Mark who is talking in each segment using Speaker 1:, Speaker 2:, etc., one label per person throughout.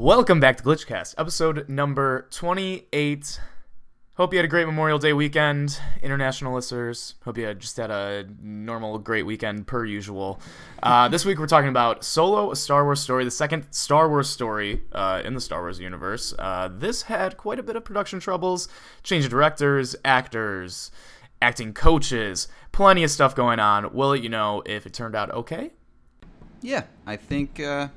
Speaker 1: Welcome back to Glitchcast, episode number 28. Hope you had a great Memorial Day weekend, international listeners. Hope you just had a normal, great weekend per usual. This week we're talking about Solo, a Star Wars story, the second Star Wars story in the Star Wars universe. This had quite a bit of production troubles, change of directors, actors, acting coaches, plenty of stuff going on. Will let you know if it turned out okay?
Speaker 2: Yeah, I think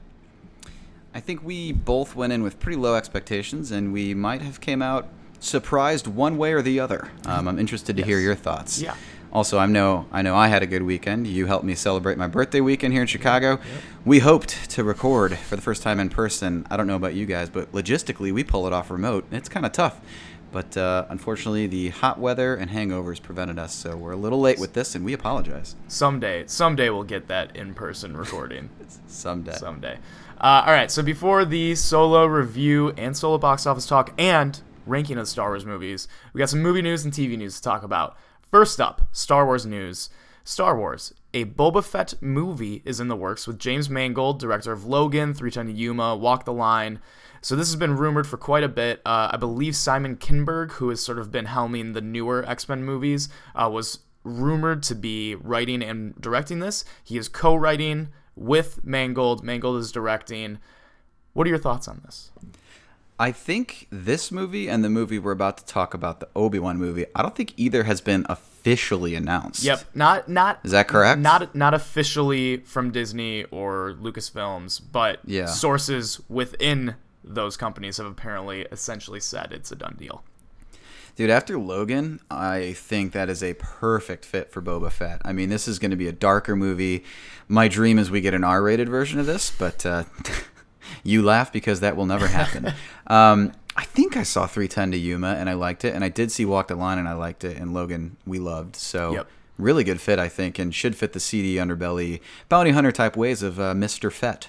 Speaker 2: we both went in with pretty low expectations, and we might have came out surprised one way or the other. I'm interested to hear your thoughts.
Speaker 1: Yeah.
Speaker 2: Also, I know I had a good weekend. You helped me celebrate my birthday weekend here in Chicago. Yep. We hoped to record for the first time in person. I don't know about you guys, but logistically, we pull it off remote. It's kind of tough. But unfortunately, the hot weather and hangovers prevented us, so we're a little late with this, and we apologize.
Speaker 1: Someday we'll get that in-person recording.
Speaker 2: Someday.
Speaker 1: All right, so before the Solo review and Solo box office talk and ranking of the Star Wars movies, we got some movie news and TV news to talk about. First up, Star Wars news. Star Wars, a Boba Fett movie is in the works with James Mangold, director of Logan, 310 to Yuma, Walk the Line. So this has been rumored for quite a bit. I believe Simon Kinberg, who has sort of been helming the newer X-Men movies, was rumored to be writing and directing this. He is co-writing with Mangold. Mangold is directing. What are your thoughts on this?
Speaker 2: I think this movie and the movie we're about to talk about, the Obi-Wan movie, I don't think either has been officially announced.
Speaker 1: Yep, not.
Speaker 2: Is that correct?
Speaker 1: Not officially from Disney or Lucasfilms, but sources within those companies have apparently essentially said it's a done deal.
Speaker 2: Dude, after Logan, I think that is a perfect fit for Boba Fett. I mean, this is going to be a darker movie. My dream is we get an R-rated version of this, but you laugh because that will never happen. I think I saw 310 to Yuma, and I liked it, and I did see Walk the Line, and I liked it, and Logan we loved. So really good fit, I think, and should fit the seedy underbelly, bounty hunter type ways of Mr. Fett.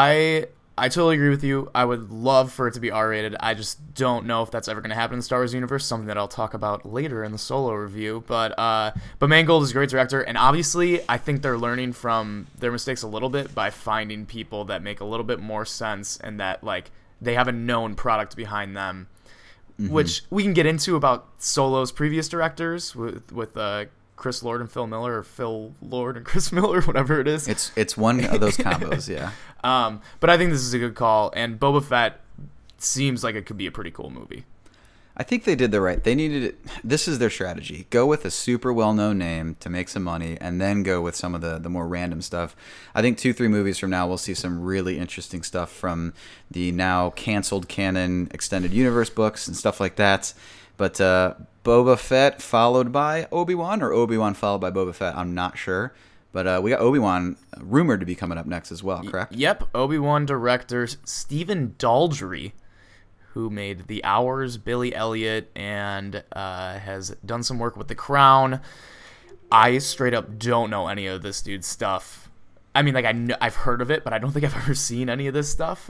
Speaker 1: I totally agree with you. I would love for it to be R-rated. I just don't know if that's ever going to happen in the Star Wars universe, something that I'll talk about later in the Solo review. But Mangold is a great director, and obviously I think they're learning from their mistakes a little bit by finding people that make a little bit more sense and that like they have a known product behind them, which we can get into about Solo's previous directors with Chris Lord and Phil Miller, or Phil Lord and Chris Miller, whatever it is.
Speaker 2: It's one of those combos, yeah.
Speaker 1: But I think this is a good call, and Boba Fett seems like it could be a pretty cool movie.
Speaker 2: I think they did they needed it. This is their strategy. Go with a super well-known name to make some money, and then go with some of the more random stuff. I think 2-3 movies from now, we'll see some really interesting stuff from the now canceled canon extended universe books and stuff like that. But Boba Fett followed by Obi-Wan, or Obi-Wan followed by Boba Fett, I'm not sure. But we got Obi-Wan rumored to be coming up next as well, correct?
Speaker 1: Yep, Obi-Wan director Stephen Daldry, who made The Hours, Billy Elliot, and has done some work with The Crown. I straight up don't know any of this dude's stuff. I mean, like I've heard of it, but I don't think I've ever seen any of this stuff.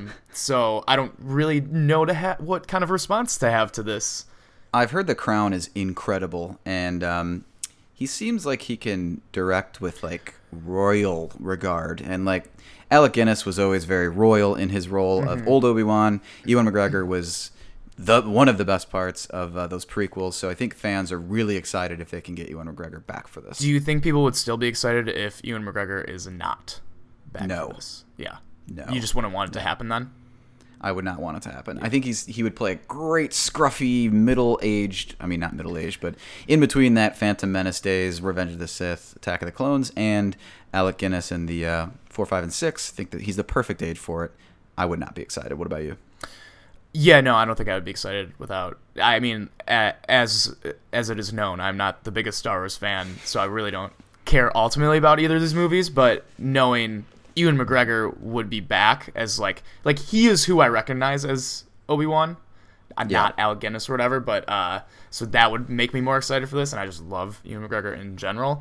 Speaker 1: So I don't really know what kind of response to have to this.
Speaker 2: I've heard The Crown is incredible, and he seems like he can direct with like royal regard, and like Alec Guinness was always very royal in his role of old Obi-Wan. Ewan McGregor was one of the best parts of those prequels, so I think fans are really excited if they can get Ewan McGregor back for this.
Speaker 1: Do you think people would still be excited if Ewan McGregor is not back for this? Yeah.
Speaker 2: No.
Speaker 1: You just wouldn't want it to happen then?
Speaker 2: I would not want it to happen. I think he would play a great, scruffy, middle-aged, I mean, not middle-aged, but in between that Phantom Menace days, Revenge of the Sith, Attack of the Clones, and Alec Guinness in the 4, 5, and 6. I think that he's the perfect age for it. I would not be excited. What about you?
Speaker 1: Yeah, no, I don't think I would be excited without... I mean, as it is known, I'm not the biggest Star Wars fan, so I really don't care ultimately about either of these movies, but knowing Ewan McGregor would be back as like he is who I recognize as Obi-Wan. I'm not Alec Guinness or whatever, but so that would make me more excited for this, and I just love Ewan McGregor in general.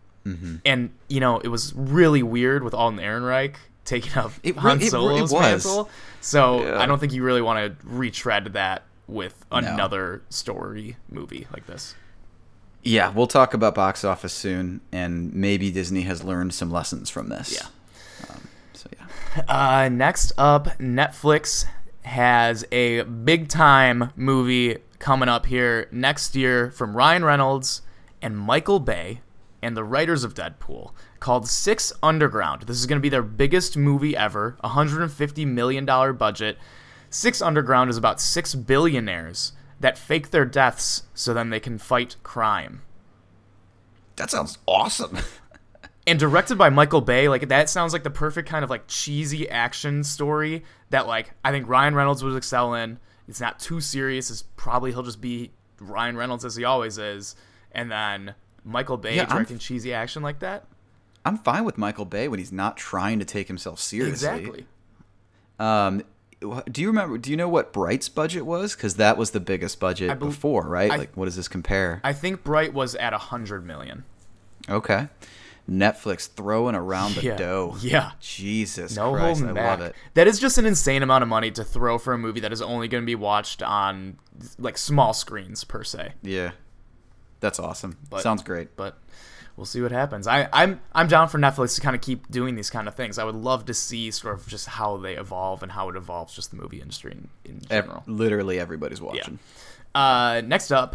Speaker 1: And it was really weird with Alden Ehrenreich taking up Han Solo's mantle. So I don't think you really want to retread that with another story movie like this.
Speaker 2: Yeah, we'll talk about box office soon, and maybe Disney has learned some lessons from this.
Speaker 1: Yeah.
Speaker 2: So yeah.
Speaker 1: Next up, Netflix has a big time movie coming up here next year from Ryan Reynolds and Michael Bay and the writers of Deadpool called Six Underground. This is going to be their biggest movie ever, $150 million budget. Six Underground is about six billionaires that fake their deaths so then they can fight crime.
Speaker 2: That sounds awesome.
Speaker 1: And directed by Michael Bay, like that sounds like the perfect kind of like cheesy action story that like I think Ryan Reynolds would excel in. It's not too serious. It's probably he'll just be Ryan Reynolds as he always is, and then Michael Bay directing cheesy action like that.
Speaker 2: I'm fine with Michael Bay when he's not trying to take himself seriously.
Speaker 1: Exactly.
Speaker 2: Do you know what Bright's budget was? Because that was the biggest budget before, right? Like, what does this compare?
Speaker 1: I think Bright was at $100 million.
Speaker 2: Okay. Netflix throwing around the dough.
Speaker 1: Yeah.
Speaker 2: Jesus
Speaker 1: no
Speaker 2: Christ,
Speaker 1: holding
Speaker 2: I
Speaker 1: back.
Speaker 2: love it.
Speaker 1: That is just an insane amount of money to throw for a movie that is only going to be watched on like small screens per se.
Speaker 2: Yeah. That's awesome. Sounds great.
Speaker 1: But we'll see what happens. I'm down for Netflix to kind of keep doing these kind of things. I would love to see sort of just how they evolve and how it evolves just the movie industry in general.
Speaker 2: Literally everybody's watching.
Speaker 1: Yeah. Next up,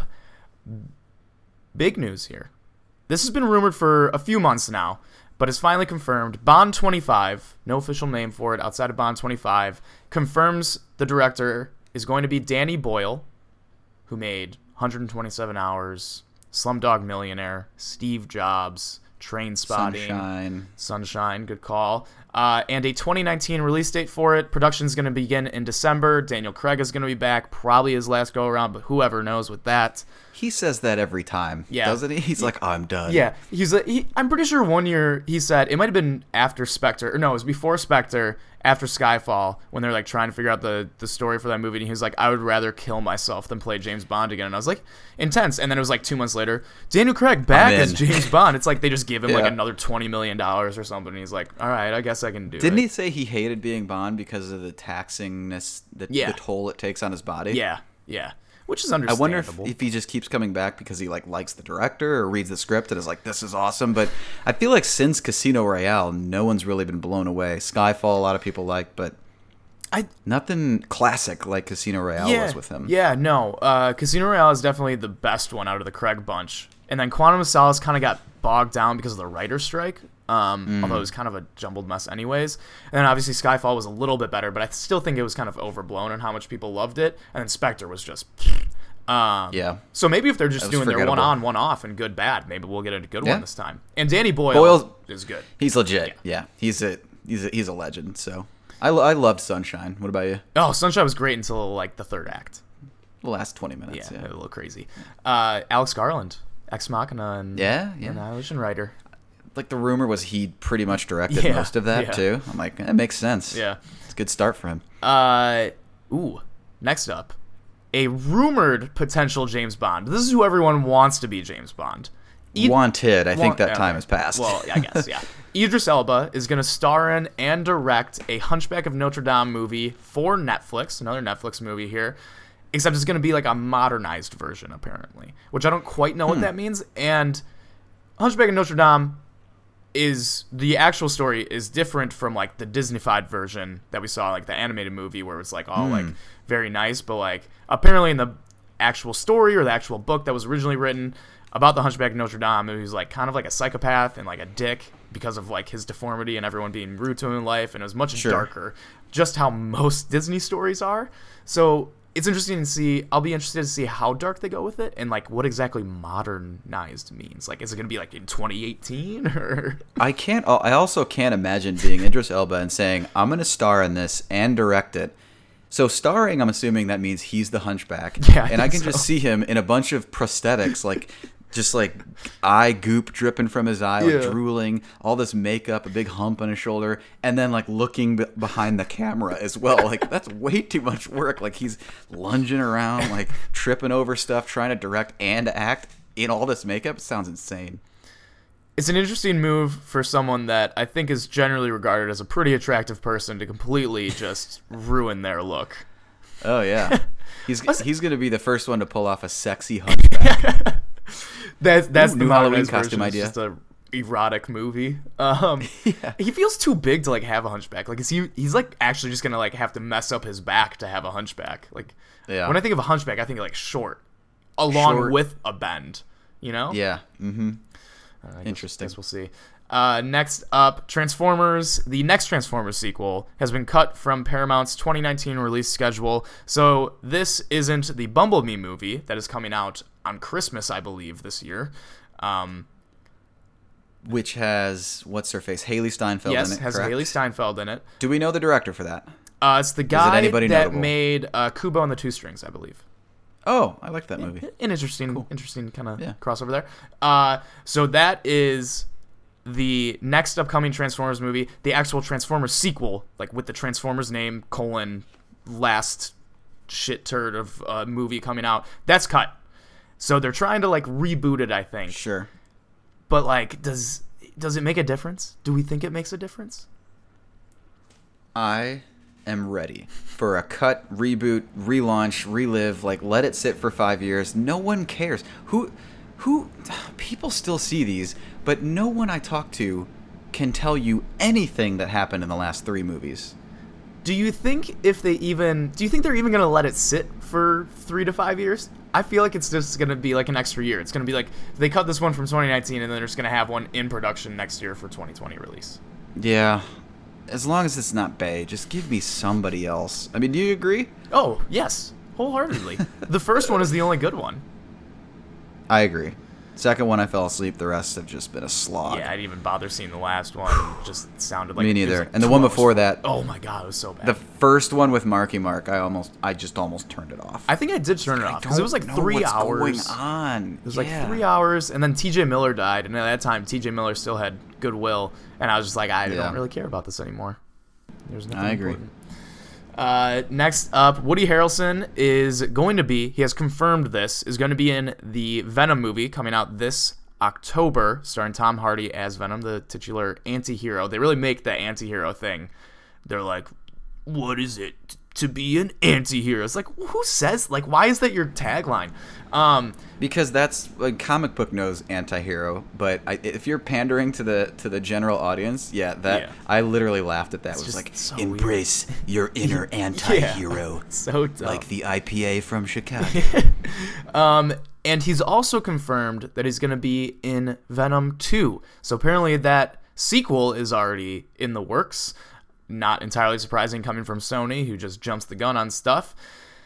Speaker 1: big news here. This has been rumored for a few months now, but it's finally confirmed. Bond 25, no official name for it outside of Bond 25, confirms the director is going to be Danny Boyle, who made 127 Hours, Slumdog Millionaire, Steve Jobs, Trainspotting, Sunshine, good call. And a 2019 release date for it. Production's going to begin in December. Daniel Craig is going to be back, probably his last go around, but whoever knows with that.
Speaker 2: He says that every time, doesn't he? He's like, I'm done.
Speaker 1: Yeah, I'm pretty sure one year he said, it might have been after Spectre, or no, it was before Spectre, after Skyfall, when they're like trying to figure out the story for that movie, and he was like, I would rather kill myself than play James Bond again. And I was like, intense. And then it was like 2 months later, Daniel Craig back as James Bond. It's like they just give him like another $20 million or something, and he's like, all right, I guess I can do it.
Speaker 2: Didn't he say he hated being Bond because of the taxingness, the toll it takes on his body?
Speaker 1: Yeah. Which is understandable.
Speaker 2: I wonder if he just keeps coming back because he like likes the director or reads the script and is like, this is awesome. But I feel like since Casino Royale, no one's really been blown away. Skyfall, a lot of people like, but nothing classic like Casino Royale was with him.
Speaker 1: Yeah, no. Casino Royale is definitely the best one out of the Craig bunch. And then Quantum of Solace kind of got bogged down because of the writer's strike. Although it was kind of a jumbled mess anyways. And then obviously Skyfall was a little bit better, but I still think it was kind of overblown in how much people loved it. And then Spectre was just... So maybe if they're just doing their one-on, one-off and good-bad, maybe we'll get a good one this time. And Danny Boyle is good.
Speaker 2: He's legit. Yeah. He's a legend. So I loved Sunshine. What about you?
Speaker 1: Oh, Sunshine was great until like the third act.
Speaker 2: The last 20 minutes.
Speaker 1: Yeah. A little crazy. Alex Garland, Ex Machina, and Annihilation Writer.
Speaker 2: Like the rumor was he pretty much directed most of that too. I'm like, that makes sense.
Speaker 1: Yeah.
Speaker 2: It's a good start for him.
Speaker 1: Next up, a rumored potential James Bond. This is who everyone wants to be James Bond.
Speaker 2: Wanted. I think that time has passed.
Speaker 1: Well, I guess, yeah. Idris Elba is going to star in and direct a Hunchback of Notre Dame movie for Netflix, another Netflix movie here, except it's going to be like a modernized version, apparently, which I don't quite know what that means. And Hunchback of Notre Dame the actual story is different from like the Disneyfied version that we saw, like the animated movie where it's like all like very nice, but like apparently in the actual story or the actual book that was originally written about the Hunchback of Notre Dame, he was like kind of like a psychopath and like a dick because of like his deformity and everyone being rude to him in life, and it was much darker, just how most Disney stories are. So it's interesting to see. I'll be interested to see how dark they go with it and like what exactly modernized means. Like, is it going to be like in 2018 or?
Speaker 2: I also can't imagine being Idris Elba and saying, I'm going to star in this and direct it. So starring, I'm assuming that means he's the Hunchback.
Speaker 1: Yeah,
Speaker 2: and I can just see him in a bunch of prosthetics, like just like eye goop dripping from his eye, like drooling, all this makeup, a big hump on his shoulder, and then like looking behind the camera as well. Like, that's way too much work. Like, he's lunging around, like tripping over stuff, trying to direct and act in all this makeup. It sounds insane.
Speaker 1: It's an interesting move for someone that I think is generally regarded as a pretty attractive person to completely just ruin their look.
Speaker 2: Oh yeah, he's going to be the first one to pull off a sexy Hunchback.
Speaker 1: That's the
Speaker 2: new Halloween costume idea.
Speaker 1: Just a erotic movie.
Speaker 2: Yeah.
Speaker 1: He feels too big to like have a hunchback. Like he's like actually just gonna like have to mess up his back to have a hunchback. Like
Speaker 2: Yeah.
Speaker 1: when I think of a hunchback, I think of like short, along
Speaker 2: Short.
Speaker 1: with a bend. You know?
Speaker 2: Yeah. Mm-hmm.
Speaker 1: Interesting. Guess we'll see. Next up, Transformers. The next Transformers sequel has been cut from Paramount's 2019 release schedule. So this isn't the Bumblebee movie that is coming out on Christmas, I believe, this year.
Speaker 2: Which has, what's her face, Haley Steinfeld
Speaker 1: Yes,
Speaker 2: in it,
Speaker 1: has
Speaker 2: correct?
Speaker 1: Haley Steinfeld in it.
Speaker 2: Do we know the director for that?
Speaker 1: It's the guy
Speaker 2: anybody
Speaker 1: that
Speaker 2: notable?
Speaker 1: made Kubo and the Two Strings, I believe.
Speaker 2: Oh, I liked that movie.
Speaker 1: An interesting kind of
Speaker 2: Yeah.
Speaker 1: crossover there. So that is the next upcoming Transformers movie, the actual Transformers sequel, like with the Transformers name, last shit turd of a movie coming out. That's cut. So they're trying to like reboot it, I think.
Speaker 2: Sure.
Speaker 1: But like, does it make a difference? Do we think it makes a difference?
Speaker 2: I am ready for a cut, reboot, relaunch, relive. Like, let it sit for 5 years. No one cares. Who? People still see these, but no one I talk to can tell you anything that happened in the last 3 movies.
Speaker 1: Do you think they're even gonna let it sit for 3 to 5 years? I feel like it's just gonna be like an extra year. It's gonna be like they cut this one from 2019 and then they're just gonna have one in production next year for 2020 release.
Speaker 2: Yeah. As long as it's not Bay, just give me somebody else. I mean, do you agree?
Speaker 1: Oh yes, wholeheartedly. The first one is the only good one.
Speaker 2: I agree. Second one, I fell asleep. The rest have just been a slog.
Speaker 1: Yeah, I didn't even bother seeing the last one. It just sounded like
Speaker 2: Me
Speaker 1: it was
Speaker 2: neither.
Speaker 1: like
Speaker 2: And the one
Speaker 1: 2 hours
Speaker 2: before
Speaker 1: long.
Speaker 2: that,
Speaker 1: Oh my god, it was so bad.
Speaker 2: the first one with Marky Mark, I just almost turned it off.
Speaker 1: I think I did turn it off because it was like
Speaker 2: Know
Speaker 1: 3
Speaker 2: what's
Speaker 1: hours.
Speaker 2: going on?
Speaker 1: It was like 3 hours, and then T.J. Miller died, and at that time, T.J. Miller still had goodwill, and I was just like, I
Speaker 2: Yeah.
Speaker 1: don't really care about this anymore. There's nothing
Speaker 2: I agree.
Speaker 1: important. Next up, Woody Harrelson he has confirmed this, is going to be in the Venom movie coming out this October, starring Tom Hardy as Venom, the titular anti-hero. They really make the anti-hero thing. They're like, what is it to be an anti-hero? It's like, who says, like, why is that your tagline?
Speaker 2: Because that's like comic book knows anti-hero, but if you're pandering to the general audience, yeah. I literally laughed at that. It was
Speaker 1: just
Speaker 2: like,
Speaker 1: so
Speaker 2: embrace your inner anti-hero,
Speaker 1: So dumb.
Speaker 2: like the IPA from Chicago.
Speaker 1: And he's also confirmed that he's going to be in Venom 2. So apparently that sequel is already in the works. Not entirely surprising coming from Sony, who just jumps the gun on stuff.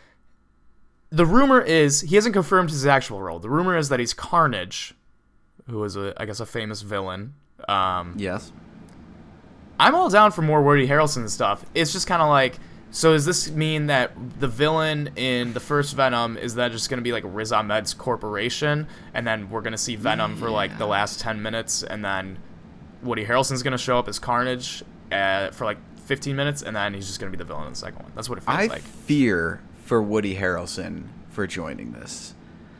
Speaker 1: The rumor is, he hasn't confirmed his actual role. The rumor is that he's Carnage, who is, I guess, a famous villain.
Speaker 2: Yes.
Speaker 1: I'm all down for more Woody Harrelson stuff. It's just kind of like, so does this mean that the villain in the first Venom is that just going to be like Riz Ahmed's corporation, and then we're going to see Venom for like the last 10 minutes, and then Woody Harrelson's going to show up as Carnage for like 15 minutes, and then he's just going to be the villain in the second one. That's what it feels like.
Speaker 2: I fear for Woody Harrelson for joining this.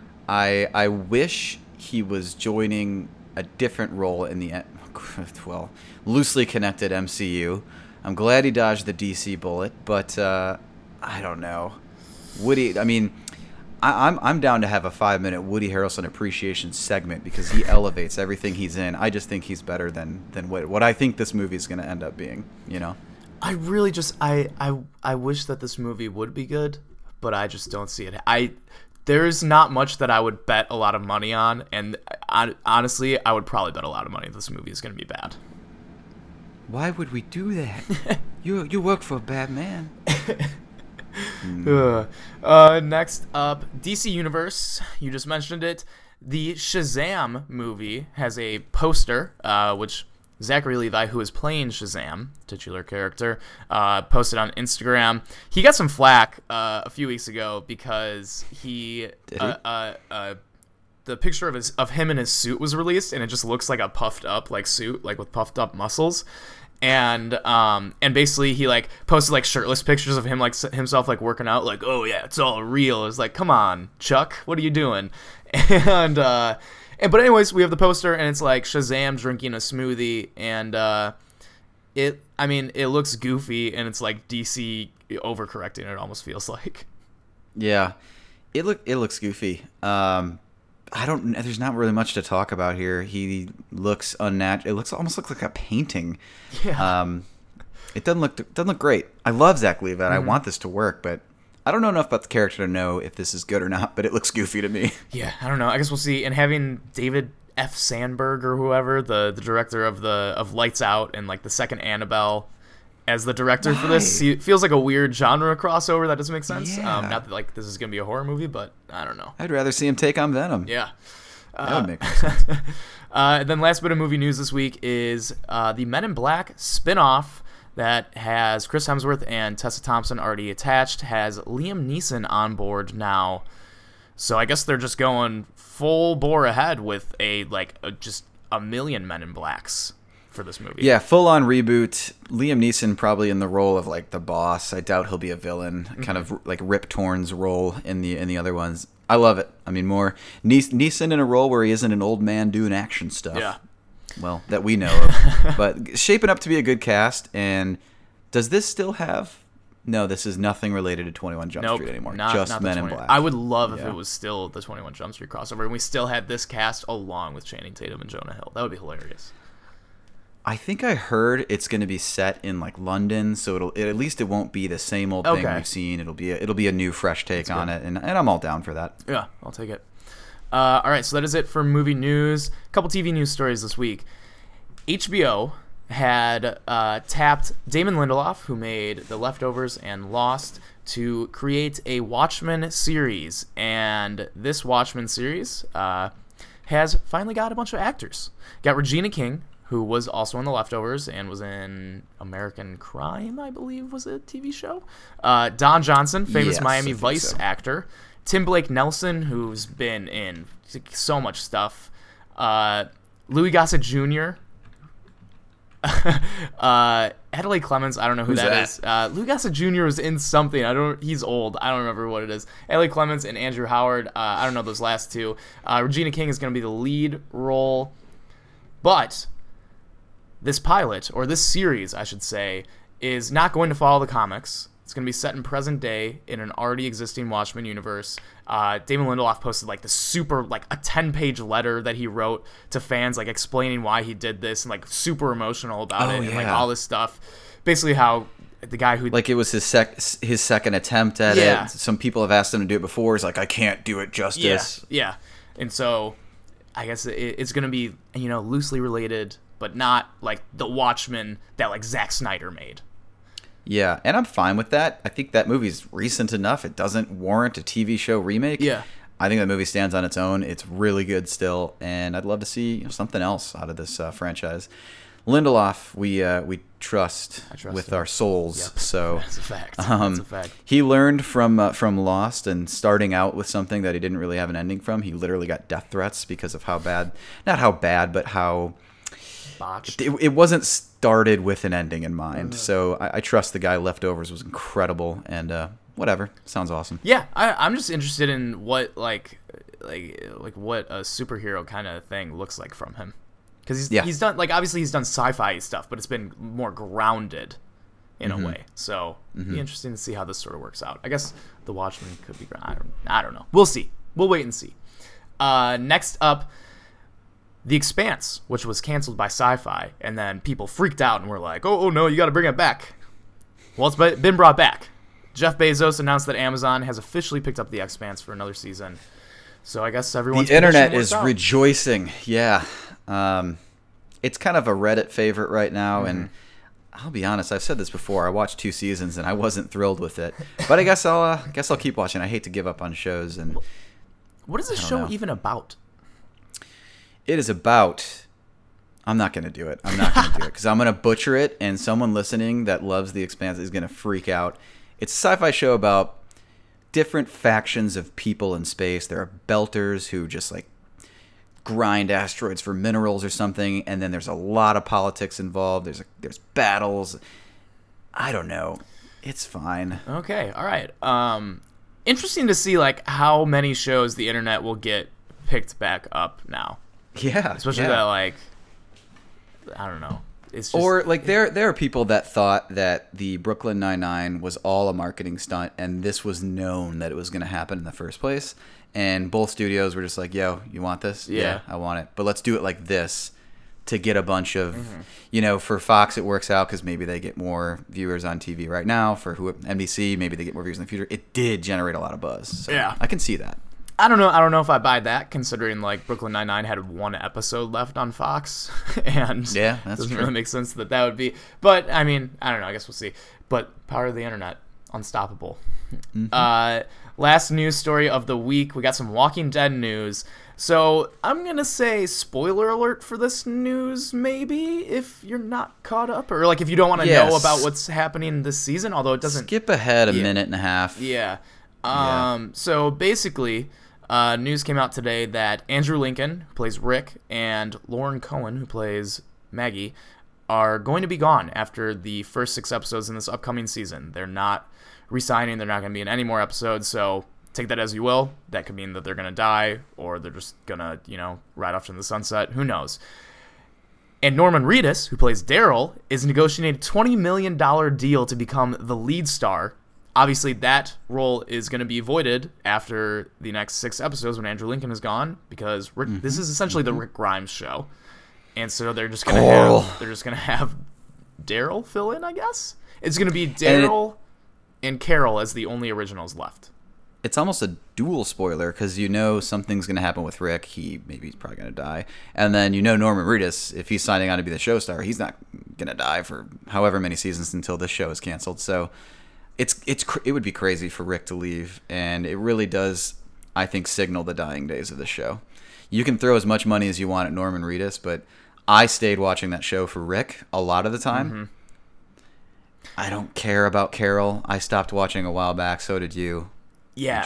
Speaker 2: I wish he was joining a different role in the loosely connected MCU. I'm glad he dodged the DC bullet, but I don't know. Woody, I mean, I'm down to have a 5-minute Woody Harrelson appreciation segment because he elevates everything he's in. I just think he's better than what I think this movie is going to end up being, you know?
Speaker 1: I really just I wish that this movie would be good, but I just don't see it. There's not much that I would bet a lot of money on, and honestly, I would probably bet a lot of money this movie is going to be bad.
Speaker 2: Why would we do that? You work for a bad man.
Speaker 1: Next up, DC Universe. You just mentioned it. The Shazam movie has a poster, which Zachary Levi, who is playing Shazam, titular character, posted on Instagram. He got some flack a few weeks ago because
Speaker 2: Did he?
Speaker 1: The picture of him in his suit was released, and it just looks like a puffed up like suit, like with puffed up muscles. And basically he like posted like shirtless pictures of him like himself like working out, like, oh yeah, it's all real. It's like, come on, Chuck, what are you doing? But anyways, we have the poster, and it's like Shazam drinking a smoothie, and it looks goofy, and it's like DC overcorrecting. It almost feels like.
Speaker 2: Yeah, it looks goofy. I don't. There's not really much to talk about here. He looks unnatural. Almost looks like a painting.
Speaker 1: Yeah.
Speaker 2: It doesn't look great. I love Zach Levi. I want this to work, but I don't know enough about the character to know if this is good or not. But it looks goofy to me.
Speaker 1: Yeah, I don't know. I guess we'll see. And having David F. Sandberg or whoever, the director of Lights Out and like the second Annabelle, as the director for this, feels like a weird genre crossover that doesn't make sense.
Speaker 2: Yeah.
Speaker 1: Not that like this is gonna be a horror movie, but I don't know.
Speaker 2: I'd rather see him take on Venom.
Speaker 1: Yeah.
Speaker 2: That would make more sense.
Speaker 1: Then last bit of movie news this week is the Men in Black spin-off that has Chris Hemsworth and Tessa Thompson already attached, has Liam Neeson on board now. So I guess they're just going full bore ahead with just a million Men in Blacks for this movie.
Speaker 2: Yeah, full-on reboot. Liam Neeson probably in the role of like the boss. I doubt he'll be a villain. Kind of like Rip Torn's role in the other ones. I love it. I mean, more Neeson in a role where he isn't an old man doing action stuff.
Speaker 1: Yeah.
Speaker 2: Well, that we know of. But shaping up to be a good cast. And does this still have... No, this is nothing related to 21 Jump Street anymore. Just
Speaker 1: not
Speaker 2: Men in Black.
Speaker 1: I would love if it was still the 21 Jump Street crossover and we still had this cast along with Channing Tatum and Jonah Hill. That would be hilarious.
Speaker 2: I think I heard it's going to be set in like London, so at least it won't be the same old thing we've seen. It'll be a new, fresh take on it, and I'm all down for that.
Speaker 1: Yeah, I'll take it. All right, so that is it for movie news. A couple TV news stories this week. HBO had tapped Damon Lindelof, who made The Leftovers and Lost, to create a Watchmen series, and this Watchmen series has finally got a bunch of actors. Got Regina King, who was also in The Leftovers and was in American Crime, I believe, was a TV show. Don Johnson, famous Miami Vice actor. Tim Blake Nelson, who's been in so much stuff. Louis Gossett Jr. Adelaide Clemens, I don't know who that is. Louis Gossett Jr. was in something. He's old. I don't remember what it is. Adelaide Clemens and Andrew Howard. I don't know those last two. Regina King is going to be the lead role. But this pilot, or this series, I should say, is not going to follow the comics. It's going to be set in present day in an already existing Watchmen universe. Damon Lindelof posted like the super, like a 10-page letter that he wrote to fans, like explaining why he did this and like super emotional about it and like all this stuff. Basically how the guy who...
Speaker 2: Like it was his second attempt at it. Some people have asked him to do it before. He's like, I can't do it justice.
Speaker 1: Yeah. And so I guess it's going to be, loosely related, but not like the Watchmen that like Zack Snyder made.
Speaker 2: Yeah, and I'm fine with that. I think that movie's recent enough. It doesn't warrant a TV show remake.
Speaker 1: Yeah.
Speaker 2: I think that movie stands on its own. It's really good still, and I'd love to see something else out of this franchise. Lindelof, we trust with our souls.
Speaker 1: Yep.
Speaker 2: So
Speaker 1: that's a fact. That's a fact.
Speaker 2: He learned from Lost, and starting out with something that he didn't really have an ending from. He literally got death threats because of how bad, not how bad, but how
Speaker 1: botched.
Speaker 2: It wasn't started with an ending in mind. So I trust the guy. Leftovers was incredible, and whatever, sounds awesome.
Speaker 1: Yeah, I'm just interested in what like what a superhero kind of thing looks like from him, because he's done, like, obviously he's done sci-fi stuff, but it's been more grounded in a way. So it'd be interesting to see how this sort of works out. I guess the Watchmen could be. I don't know. We'll see. We'll wait and see. Next up, The Expanse, which was canceled by Sci-Fi, and then people freaked out and were like, "Oh no, you got to bring it back." Well, it's been brought back. Jeff Bezos announced that Amazon has officially picked up The Expanse for another season. So I guess everyone's...
Speaker 2: The internet is rejoicing. Yeah. It's kind of a Reddit favorite right now, and I'll be honest, I've said this before. I watched 2 seasons and I wasn't thrilled with it. But I guess I'll keep watching. I hate to give up on shows. And
Speaker 1: what is this show even about?
Speaker 2: It is about... I'm not going to do it. I'm not going to do it because I'm going to butcher it, and someone listening that loves The Expanse is going to freak out. It's a sci-fi show about different factions of people in space. There are belters who just like grind asteroids for minerals or something, and then there's a lot of politics involved. There's battles. I don't know. It's fine.
Speaker 1: Okay, all right. Interesting to see like how many shows the internet will get picked back up now.
Speaker 2: Yeah,
Speaker 1: especially that, like, I don't know. it's just,
Speaker 2: Or like there are people that thought that the Brooklyn Nine-Nine was all a marketing stunt, and this was known that it was going to happen in the first place. And both studios were just like, "Yo, you want this?
Speaker 1: Yeah.
Speaker 2: I want it. But let's do it like this to get a bunch of, for Fox it works out because maybe they get more viewers on TV right now. For NBC, maybe they get more viewers in the future. It did generate a lot of buzz. So
Speaker 1: Yeah.
Speaker 2: I can see that.
Speaker 1: I don't know if I buy that, considering like Brooklyn Nine-Nine had one episode left on Fox, and
Speaker 2: Yeah, that's
Speaker 1: doesn't
Speaker 2: true.
Speaker 1: really make sense that would be. But I mean, I don't know. I guess we'll see. But power of the internet, unstoppable. Last news story of the week, we got some Walking Dead news. So I'm gonna say spoiler alert for this news, maybe if you're not caught up, or like if you don't want to know
Speaker 2: Yes.
Speaker 1: about what's happening this season. Although it doesn't.
Speaker 2: Skip ahead a minute and a half.
Speaker 1: Yeah. So basically, news came out today that Andrew Lincoln, who plays Rick, and Lauren Cohen, who plays Maggie, are going to be gone after the first 6 episodes in this upcoming season. They're not re-signing. They're not going to be in any more episodes. So take that as you will. That could mean that they're going to die, or they're just going to, ride off to the sunset. Who knows? And Norman Reedus, who plays Daryl, is negotiating a $20 million deal to become the lead star. Obviously, that role is going to be voided after the next 6 episodes when Andrew Lincoln is gone, because this is essentially the Rick Grimes show, and so they're just going to have Daryl fill in. I guess it's going to be Daryl and Carol as the only originals left.
Speaker 2: It's almost a dual spoiler because something's going to happen with Rick. He's probably going to die. And then Norman Reedus, if he's signing on to be the show star, he's not going to die for however many seasons until this show is canceled. So it would be crazy for Rick to leave, and it really does, I think, signal the dying days of the show. You can throw as much money as you want at Norman Reedus, but I stayed watching that show for Rick a lot of the time. Mm-hmm. I don't care about Carol. I stopped watching a while back. So did you.
Speaker 1: Yeah,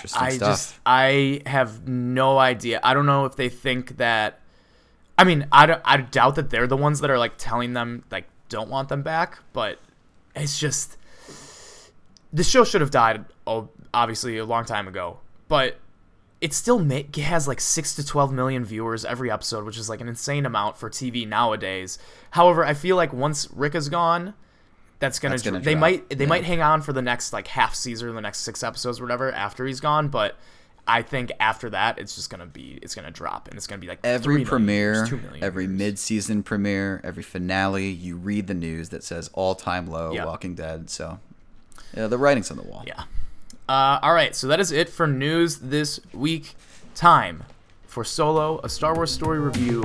Speaker 1: I have no idea. I don't know if they think that. I mean, I doubt that they're the ones that are like telling them like don't want them back, but it's just the show should have died obviously a long time ago, but it still has like 6 to 12 million viewers every episode, which is like an insane amount for TV nowadays. However, I feel like once Rick is gone, that's gonna they might hang on for the next like half season or the next 6 episodes or whatever after he's gone, but I think after that it's gonna drop, and it's gonna be like
Speaker 2: every
Speaker 1: 3 million
Speaker 2: premiere,
Speaker 1: viewers, 2 million
Speaker 2: every
Speaker 1: viewers.
Speaker 2: mid-season premiere, every finale, you read the news that says all-time low, Walking Dead. So yeah, the writing's on the wall.
Speaker 1: Yeah. All right, so that is it for news this week. Time for Solo, a Star Wars story review.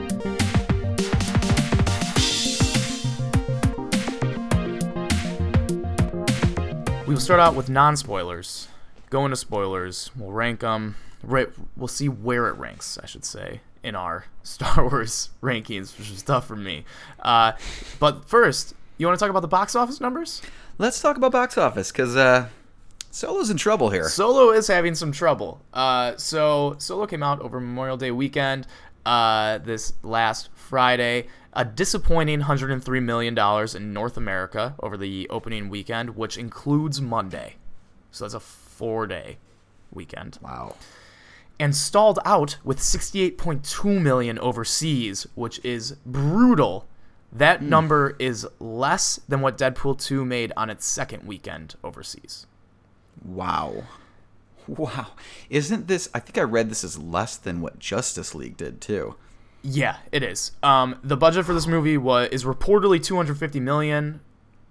Speaker 1: We will start out with non-spoilers. Go into spoilers. We'll rank them. We'll see where it ranks, I should say, in our Star Wars rankings, which is tough for me. But first, you want to talk about the box office numbers?
Speaker 2: Let's talk about box office, because Solo's in trouble here.
Speaker 1: Solo is having some trouble. So Solo came out over Memorial Day weekend this last Friday. A disappointing $103 million in North America over the opening weekend, which includes Monday. So that's a 4-day weekend.
Speaker 2: Wow.
Speaker 1: And stalled out with $68.2 million overseas, which is brutal. That number is less than what Deadpool 2 made on its second weekend overseas.
Speaker 2: Wow. Isn't this, I think I read this is less than what Justice League did too.
Speaker 1: Yeah, it is. The budget for this movie is reportedly $250 million,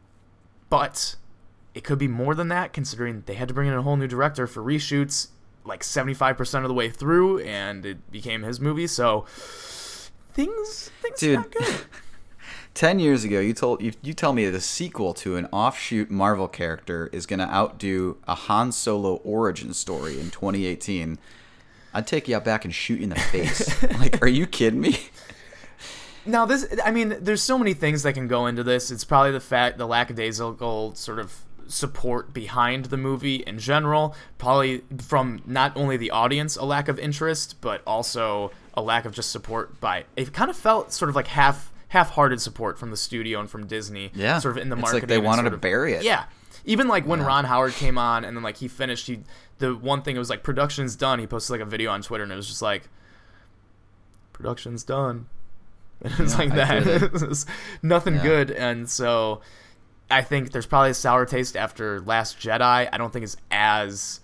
Speaker 1: but it could be more than that considering they had to bring in a whole new director for reshoots like 75% of the way through, and it became his movie, so things not good.
Speaker 2: 10 years ago, you tell me that a sequel to an offshoot Marvel character is going to outdo a Han Solo origin story in 2018. I'd take you out back and shoot you in the face. Like, are you kidding me?
Speaker 1: Now, there's so many things that can go into this. It's probably the lackadaisical sort of support behind the movie in general, probably from not only the audience, a lack of interest, but also a lack of just support by, it kind of felt sort of like half-hearted support from the studio and from Disney.
Speaker 2: Yeah.
Speaker 1: Sort of in the
Speaker 2: it's
Speaker 1: marketing.
Speaker 2: Like they wanted to bury it.
Speaker 1: Yeah. Even like when Ron Howard came on and then like he finished, the one thing, it was like, production's done. He posted like a video on Twitter and it was just like, production's done. It's like
Speaker 2: I
Speaker 1: that.
Speaker 2: get it.
Speaker 1: It's nothing
Speaker 2: Yeah.
Speaker 1: good, and so I think there's probably a sour taste after Last Jedi. I don't think it's as,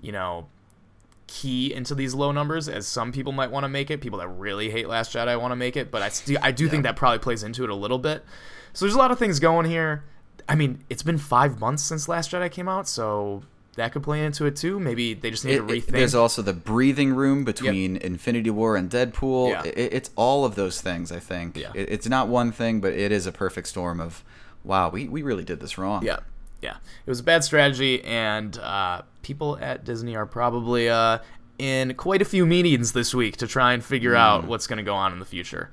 Speaker 1: key into these low numbers as some people might want to make it. People that really hate Last Jedi want to make it, but I do think that probably plays into it a little bit. So there's a lot of things going here. I mean, it's been 5 months since Last Jedi came out, so that could play into it too. Maybe they just need to rethink.
Speaker 2: There's also the breathing room between Infinity War and Deadpool.
Speaker 1: Yeah.
Speaker 2: It's all of those things, I think.
Speaker 1: Yeah.
Speaker 2: It's not one thing, but it is a perfect storm of, wow, we really did this wrong.
Speaker 1: Yeah. It was a bad strategy, and people at Disney are probably in quite a few meetings this week to try and figure out what's going to go on in the future.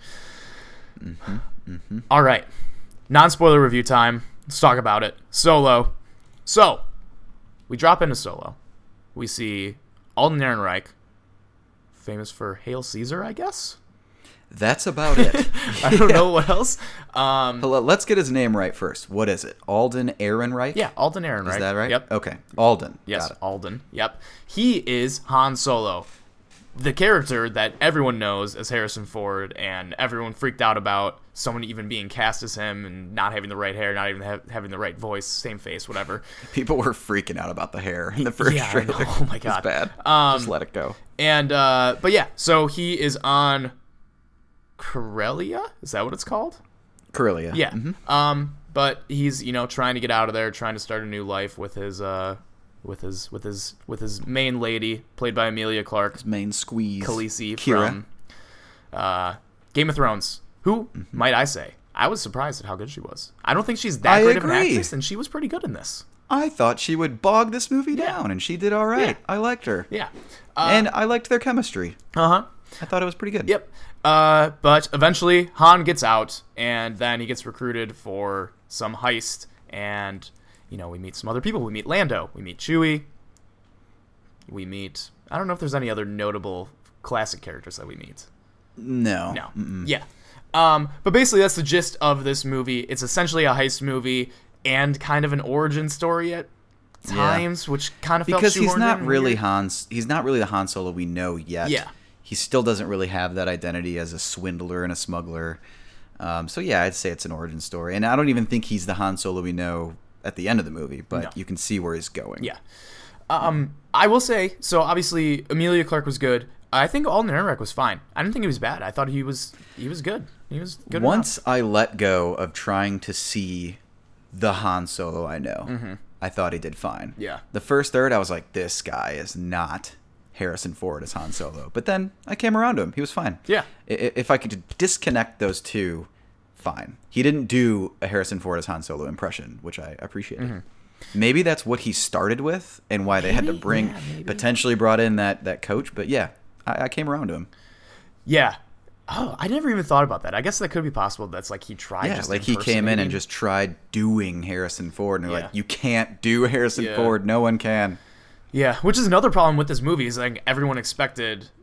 Speaker 1: All right. Non-spoiler review time. Let's talk about it. Solo. So, we drop into Solo. We see Alden Ehrenreich, famous for Hail Caesar, I guess?
Speaker 2: That's about it.
Speaker 1: I don't know what else.
Speaker 2: Let's get his name right first. What is it? Alden Ehrenreich?
Speaker 1: Yeah, Alden Ehrenreich.
Speaker 2: Is that right?
Speaker 1: Yep.
Speaker 2: Okay. Alden.
Speaker 1: Yes,
Speaker 2: Got it.
Speaker 1: Alden. Yep. He is Han Solo, the character that everyone knows as Harrison Ford, and everyone freaked out about someone even being cast as him and not having the right hair, not even having the right voice, same face, whatever.
Speaker 2: People were freaking out about the hair in the first
Speaker 1: Yeah, I
Speaker 2: trailer.
Speaker 1: know. Oh my God.
Speaker 2: It's bad. Just let it go.
Speaker 1: And but yeah, so he is on Corellia. Is that what it's called?
Speaker 2: Corellia.
Speaker 1: Yeah.
Speaker 2: Mm-hmm.
Speaker 1: But he's trying to get out of there, trying to start a new life with his main lady, played by Emilia Clarke,
Speaker 2: His main squeeze.
Speaker 1: Khaleesi
Speaker 2: Kira.
Speaker 1: from Game of Thrones. Who, might I say, I was surprised at how good she was. I don't think she's that great of an
Speaker 2: agree.
Speaker 1: actress, and she was pretty good in this.
Speaker 2: I thought she would bog this movie down, and she did all right.
Speaker 1: Yeah.
Speaker 2: I liked her.
Speaker 1: Yeah.
Speaker 2: And I liked their chemistry.
Speaker 1: Uh-huh.
Speaker 2: I thought it was pretty good.
Speaker 1: Yep. But eventually Han gets out, and then he gets recruited for some heist, and we meet some other people. We meet Lando. We meet Chewie. We meet... I don't know if there's any other notable classic characters that we meet.
Speaker 2: No.
Speaker 1: No.
Speaker 2: Mm-mm.
Speaker 1: Yeah. But basically that's the gist of this movie. It's essentially a heist movie and kind of an origin story at times, which kind of felt
Speaker 2: Because he's
Speaker 1: shoehorned
Speaker 2: not
Speaker 1: in
Speaker 2: really
Speaker 1: weird.
Speaker 2: He's not really the Han Solo we know yet.
Speaker 1: Yeah.
Speaker 2: He still doesn't really have that identity as a swindler and a smuggler. So yeah, I'd say it's an origin story. And I don't even think he's the Han Solo we know at the end of the movie, but
Speaker 1: No.
Speaker 2: you can see where he's going.
Speaker 1: Yeah. I will say, so obviously Emilia Clarke was good. I think Alden Ehrenreich was fine. I didn't think he was bad. I thought he was good. He was good
Speaker 2: Once
Speaker 1: enough.
Speaker 2: I let go of trying to see the Han Solo I know, I thought he did fine.
Speaker 1: Yeah.
Speaker 2: The first third, I was like, this guy is not Harrison Ford as Han Solo. But then I came around to him. He was fine.
Speaker 1: Yeah.
Speaker 2: If I could disconnect those two, fine. He didn't do a Harrison Ford as Han Solo impression, which I appreciated. Maybe that's what he started with and why they had to bring, potentially brought in that coach. But yeah, I came around to him.
Speaker 1: Yeah. Oh, I never even thought about that. I guess that could be possible. That's like he tried.
Speaker 2: Yeah,
Speaker 1: just
Speaker 2: like he came in and
Speaker 1: impersonating.
Speaker 2: just tried doing Harrison Ford. And they're
Speaker 1: Yeah.
Speaker 2: like, you can't do Harrison
Speaker 1: Yeah.
Speaker 2: Ford. No one can.
Speaker 1: Yeah, which is another problem with this movie is like everyone expects,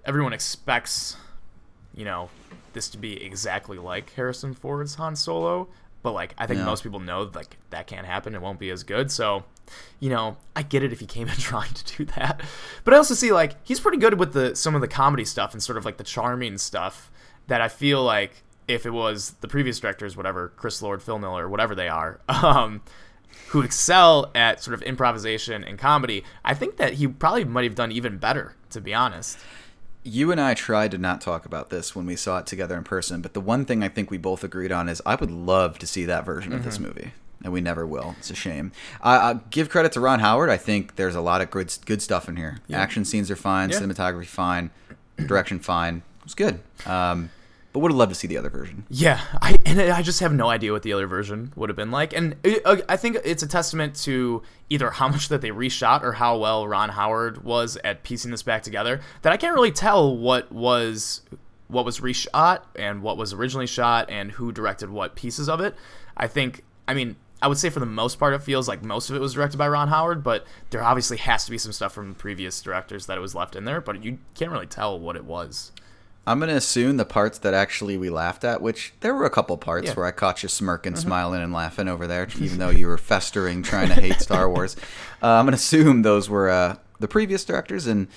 Speaker 1: this to be exactly like Harrison Ford's Han Solo, but like I think
Speaker 2: No.
Speaker 1: most people know like that can't happen. It won't be as good. So, I get it if he came in trying to do that, but I also see like he's pretty good with some of the comedy stuff and sort of like the charming stuff that I feel like if it was the previous directors, whatever, Chris Lord, Phil Miller, whatever they are, who excel at sort of improvisation and comedy, I think that he probably might have done even better, to be honest.
Speaker 2: You and I tried to not talk about this when we saw it together in person, but the one thing I think we both agreed on is I would love to see that version of this movie, and we never will. It's a shame. I give credit to Ron Howard. I think there's a lot of good stuff in here.
Speaker 1: Yeah.
Speaker 2: Action scenes are fine,
Speaker 1: Yeah.
Speaker 2: cinematography fine, direction fine. It was good. But would have loved to see the other version.
Speaker 1: Yeah, I just have no idea what the other version would have been like, and I think it's a testament to either how much that they reshot or how well Ron Howard was at piecing this back together that I can't really tell what was reshot and what was originally shot and who directed what pieces of it. I would say for the most part it feels like most of it was directed by Ron Howard, but there obviously has to be some stuff from previous directors that it was left in there, but you can't really tell what it was.
Speaker 2: I'm going to assume the parts that actually we laughed at, which there were a couple parts
Speaker 1: Yeah.
Speaker 2: where I caught you smirking, smiling, and laughing over there, even though you were festering trying to hate Star Wars. I'm going to assume those were the previous directors, and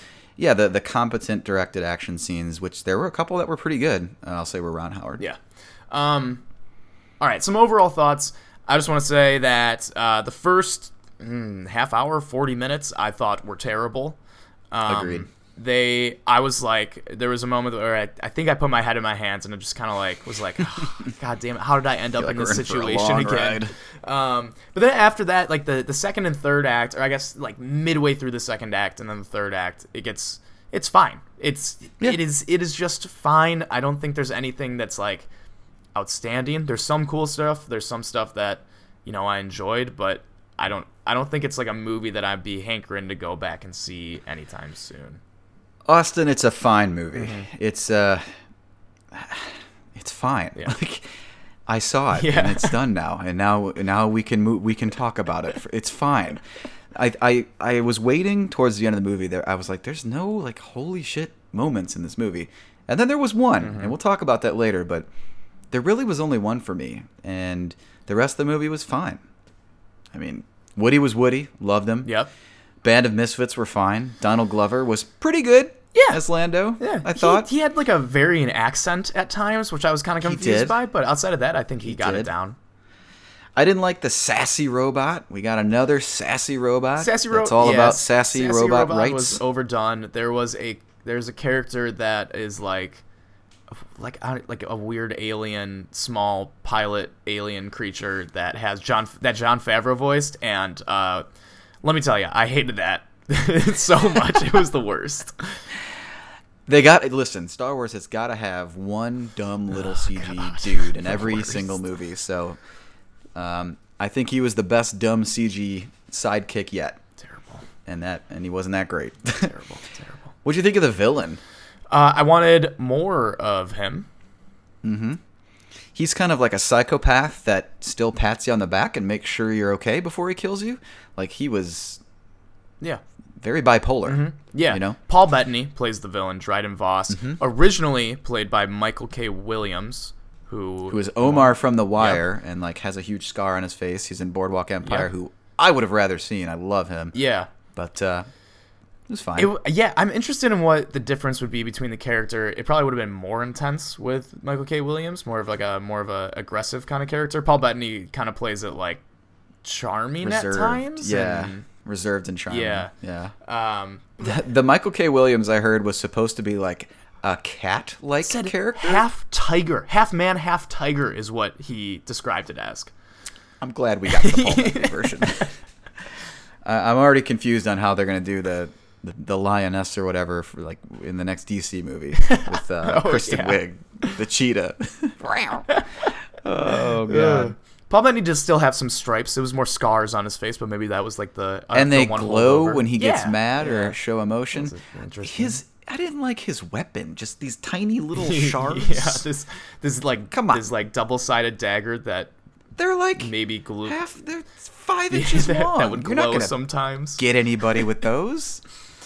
Speaker 2: yeah, the competent directed action scenes, which there were a couple that were pretty good. I'll say were Ron Howard.
Speaker 1: Yeah. All right. Some overall thoughts. I just want to say that the first half hour, 40 minutes, I thought were terrible.
Speaker 2: Agreed.
Speaker 1: I was like, there was a moment where I think I put my head in my hands and I just kind of like was like, oh, God damn it, how did I end up in this situation again? But then after that, like the second and third act, or I guess like midway through the second act and then the third act, it's fine. It is just fine. I don't think there's anything that's like outstanding. There's some cool stuff. There's some stuff that, I enjoyed, but I don't think it's like a movie that I'd be hankering to go back and see anytime soon.
Speaker 2: Austin, it's a fine movie.
Speaker 1: Mm-hmm.
Speaker 2: It's fine.
Speaker 1: Yeah.
Speaker 2: Like, I saw it,
Speaker 1: Yeah.
Speaker 2: and it's done now. And now we can talk about it. It's fine. I was waiting towards the end of the movie. There, I was like, there's no like holy shit moments in this movie, and then there was one, and we'll talk about that later. But there really was only one for me, and the rest of the movie was fine. I mean, Woody was Woody, loved him.
Speaker 1: Yep.
Speaker 2: Band of Misfits were fine. Donald Glover was pretty good.
Speaker 1: Yeah.
Speaker 2: As Lando.
Speaker 1: Yeah,
Speaker 2: I thought
Speaker 1: he had like a varying accent at times, which I was kind of confused
Speaker 2: did.
Speaker 1: by. But outside of that, I think he got it
Speaker 2: did.
Speaker 1: down.
Speaker 2: I didn't like the sassy robot. We got another sassy robot. That's
Speaker 1: Yes,
Speaker 2: all about sassy robot rights.
Speaker 1: Was overdone. There's a character that is like a weird alien, small pilot alien creature that has John Favreau voiced, and let me tell you, I hated that so much. It was the worst.
Speaker 2: Listen, Star Wars has got to have one dumb little CG dude in every single movie. So, I think he was the best dumb CG sidekick yet.
Speaker 1: Terrible.
Speaker 2: And he wasn't that great.
Speaker 1: Terrible.
Speaker 2: What'd you think of the villain?
Speaker 1: I wanted more of him.
Speaker 2: Mm-hmm. He's kind of like a psychopath that still pats you on the back and makes sure you're okay before he kills you. Like, he was very bipolar.
Speaker 1: Mm-hmm. Yeah. Paul Bettany plays the villain, Dryden Voss, originally played by Michael K. Williams, who
Speaker 2: is Omar from The Wire, and like has a huge scar on his face. He's in Boardwalk Empire, who I would have rather seen. I love him.
Speaker 1: Yeah.
Speaker 2: But it was fine.
Speaker 1: I'm interested in what the difference would be between the character. It probably would have been more intense with Michael K. Williams, more of a aggressive kind of character. Paul Bettany kind of plays it like charming
Speaker 2: Reserved.
Speaker 1: at times.
Speaker 2: Yeah.
Speaker 1: And,
Speaker 2: reserved and charming.
Speaker 1: Yeah.
Speaker 2: The Michael K. Williams I heard was supposed to be like a cat-like character.
Speaker 1: Half tiger, half man, half tiger is what he described it as.
Speaker 2: I'm glad we got the Paul Bettany version. I'm already confused on how they're going to do the lioness or whatever for like in the next DC movie with Kristen Wiig, the cheetah. Oh god.
Speaker 1: Paul Bettany does still have some stripes. It was more scars on his face, but maybe that was like the
Speaker 2: and they
Speaker 1: one
Speaker 2: glow when he gets mad or show emotion.
Speaker 1: Interesting.
Speaker 2: I didn't like his weapon. Just these tiny little shards.
Speaker 1: Yeah, this like double-sided dagger that
Speaker 2: they're like
Speaker 1: maybe glue.
Speaker 2: They're 5 inches long.
Speaker 1: That would glow sometimes.
Speaker 2: Get anybody with those?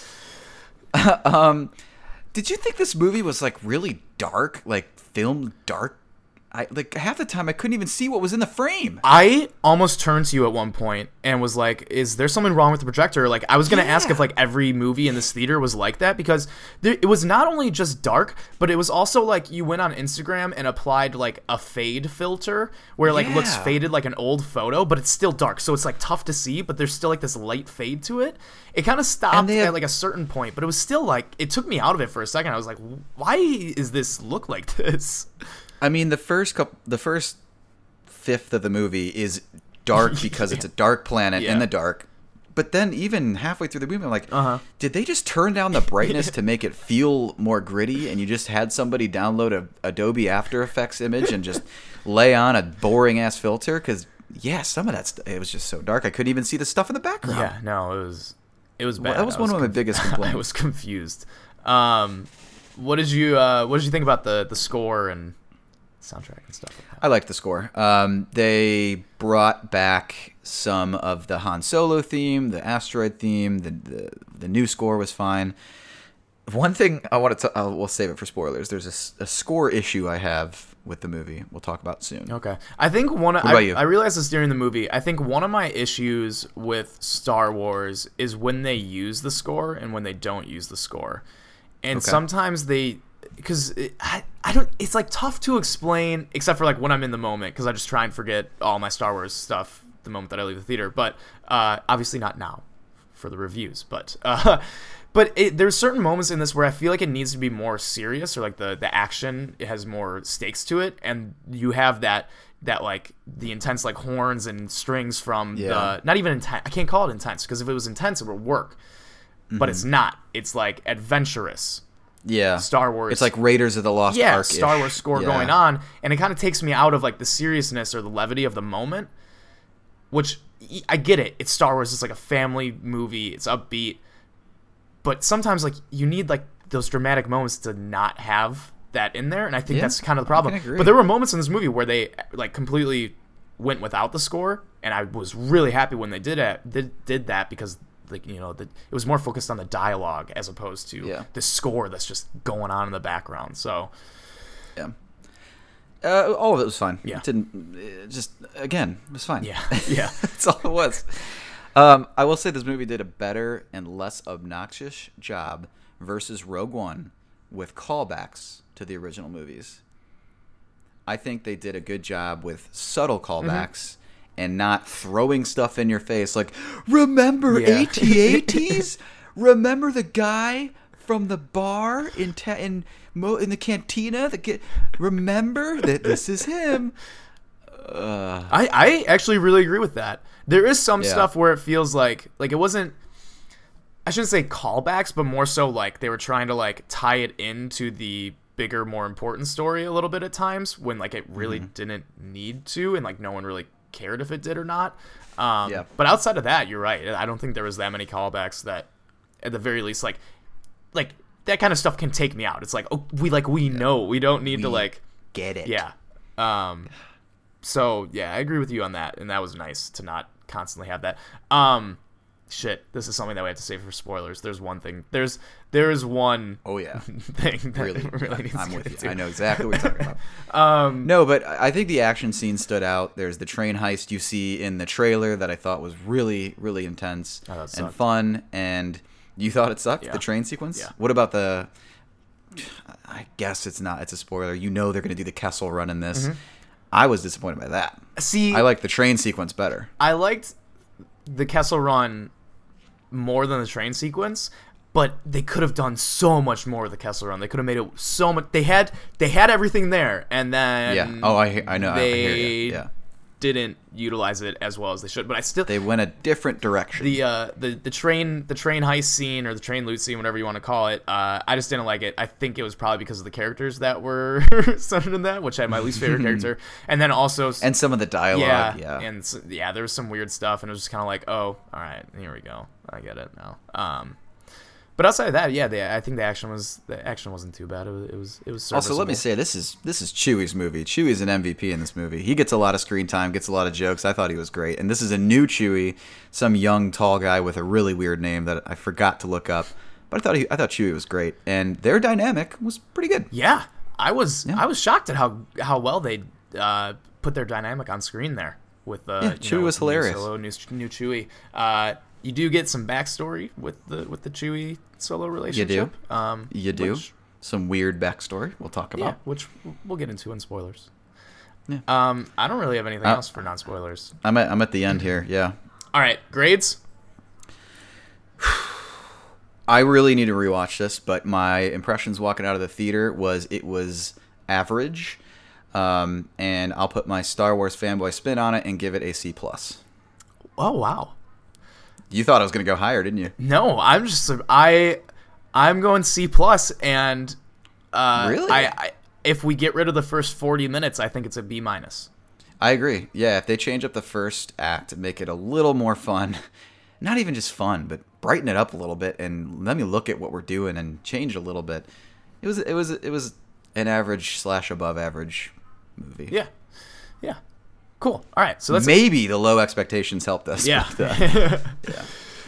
Speaker 2: Did you think this movie was like really dark, like filmed dark? Half the time I couldn't even see what was in the frame.
Speaker 1: I almost turned to you at one point and was like, is there something wrong with the projector? Like, I was going to ask if like every movie in this theater was like that, because it was not only just dark, but it was also like you went on Instagram and applied like a fade filter where like looks faded like an old photo, but it's still dark. So it's like tough to see, but there's still like this light fade to it. It kind of stopped at like a certain point, but it was still like, it took me out of it for a second. I was like, why is this look like this?
Speaker 2: I mean, the first fifth of the movie is dark because it's a dark planet in the dark. But then even halfway through the movie, I'm like, did they just turn down the brightness to make it feel more gritty? And you just had somebody download a Adobe After Effects image and just lay on a boring ass filter? Because some of that it was just so dark I couldn't even see the stuff in the background.
Speaker 1: Yeah, no, it was bad.
Speaker 2: Well, that was one of my biggest complaints.
Speaker 1: I was confused. What did you think about the score and soundtrack and stuff like that?
Speaker 2: I liked the score. They brought back some of the Han Solo theme, the asteroid theme. The new score was fine. One thing I want to, we'll save it for spoilers. There's a score issue I have with the movie. We'll talk about soon.
Speaker 1: Okay. I think I realized this during the movie. I think one of my issues with Star Wars is when they use the score and when they don't use the score. And sometimes because I don't, it's like tough to explain, except for like when I'm in the moment, because I just try and forget all my Star Wars stuff the moment that I leave the theater. But obviously not now for the reviews. But there's certain moments in this where I feel like it needs to be more serious, or like the action, it has more stakes to it, and you have that like the intense like horns and strings from the, not even intense. I can't call it intense, because if it was intense it would work, but it's not. It's like adventurous.
Speaker 2: Yeah,
Speaker 1: Star Wars.
Speaker 2: It's like Raiders of the Lost Ark.
Speaker 1: Star Wars score going on, and it kind of takes me out of like the seriousness or the levity of the moment. Which I get it. It's Star Wars. It's like a family movie. It's upbeat, but sometimes like you need like those dramatic moments to not have that in there, and I think that's kind of the problem. But there were moments in this movie where they like completely went without the score, and I was really happy when they did that, because like, you know, it was more focused on the dialogue as opposed to the score that's just going on in the background. So
Speaker 2: all of it was fine.
Speaker 1: Yeah,
Speaker 2: it was fine.
Speaker 1: Yeah.
Speaker 2: That's all it was. I will say this movie did a better and less obnoxious job versus Rogue One with callbacks to the original movies. I think they did a good job with subtle callbacks and not throwing stuff in your face like, remember AT-ATs? Remember the guy from the bar in the cantina? Remember that this is him?
Speaker 1: I actually really agree with that. There is some stuff where it feels like it wasn't, I shouldn't say callbacks, but more so like they were trying to like tie it into the bigger, more important story a little bit at times, when like it really didn't need to, and like no one really cared if it did or not. But outside of that, you're right. I don't think there was that many callbacks that, at the very least, like that kind of stuff can take me out. It's like, we know, we don't need to like
Speaker 2: get it.
Speaker 1: Yeah. So yeah, I agree with you on that, and that was nice to not constantly have that. This is something that we have to save for spoilers. There's one thing. There is one.
Speaker 2: Oh yeah.
Speaker 1: Thing that really needs
Speaker 2: I'm
Speaker 1: to
Speaker 2: with you.
Speaker 1: to.
Speaker 2: I know exactly what you're talking about. No, but I think the action scene stood out. There's the train heist you see in the trailer that I thought was really, really intense and fun. And you thought it sucked, the train sequence?
Speaker 1: Yeah.
Speaker 2: What about the? I guess it's not. It's a spoiler. You know they're going to do the Kessel Run in this. I was disappointed by that.
Speaker 1: See,
Speaker 2: I like the train sequence better.
Speaker 1: I liked the Kessel Run more than the train sequence, but they could have done so much more with the Kessel Run. They could have made it so much. They had everything there, and then
Speaker 2: I know.
Speaker 1: They
Speaker 2: I hear you. Yeah.
Speaker 1: didn't utilize it as well as they should. But
Speaker 2: they went a different direction.
Speaker 1: The train heist scene, or the train loot scene, whatever you want to call it, I just didn't like it. I think it was probably because of the characters that were centered in that, which I had my least favorite character, and then also
Speaker 2: some of the dialogue.
Speaker 1: And there was some weird stuff, and it was just kind of like, oh, all right, here we go, I get it now. But outside of that, I think the action wasn't too bad. It was serviceable.
Speaker 2: Also, let me say, this is Chewie's movie. Chewie's an MVP in this movie. He gets a lot of screen time, gets a lot of jokes. I thought he was great. And this is a new Chewie, some young tall guy with a really weird name that I forgot to look up. But I thought Chewie was great, and their dynamic was pretty good.
Speaker 1: Yeah, I was shocked at how well they put their dynamic on screen there with
Speaker 2: Chewie was hilarious.
Speaker 1: New Solo, new Chewie. You do get some backstory with the Chewie Solo relationship.
Speaker 2: You do. Some weird backstory we'll talk about.
Speaker 1: Yeah, which we'll get into in spoilers. Yeah. I don't really have anything else for non-spoilers.
Speaker 2: I'm at the end here. Yeah.
Speaker 1: All right, grades.
Speaker 2: I really need to rewatch this, but my impressions walking out of the theater was average, and I'll put my Star Wars fanboy spin on it and give it a C+.
Speaker 1: Oh wow.
Speaker 2: You thought I was going to go higher, didn't you?
Speaker 1: No, I'm going C+, and
Speaker 2: really?
Speaker 1: if we get rid of the first 40 minutes, I think it's a B-.
Speaker 2: I agree. Yeah, if they change up the first act and make it a little more fun, not even just fun, but brighten it up a little bit and let me look at what we're doing and change a little bit. It was an average / above average movie.
Speaker 1: Yeah. Cool. All right. So that's
Speaker 2: maybe the low expectations helped us.
Speaker 1: Yeah.
Speaker 2: But, yeah.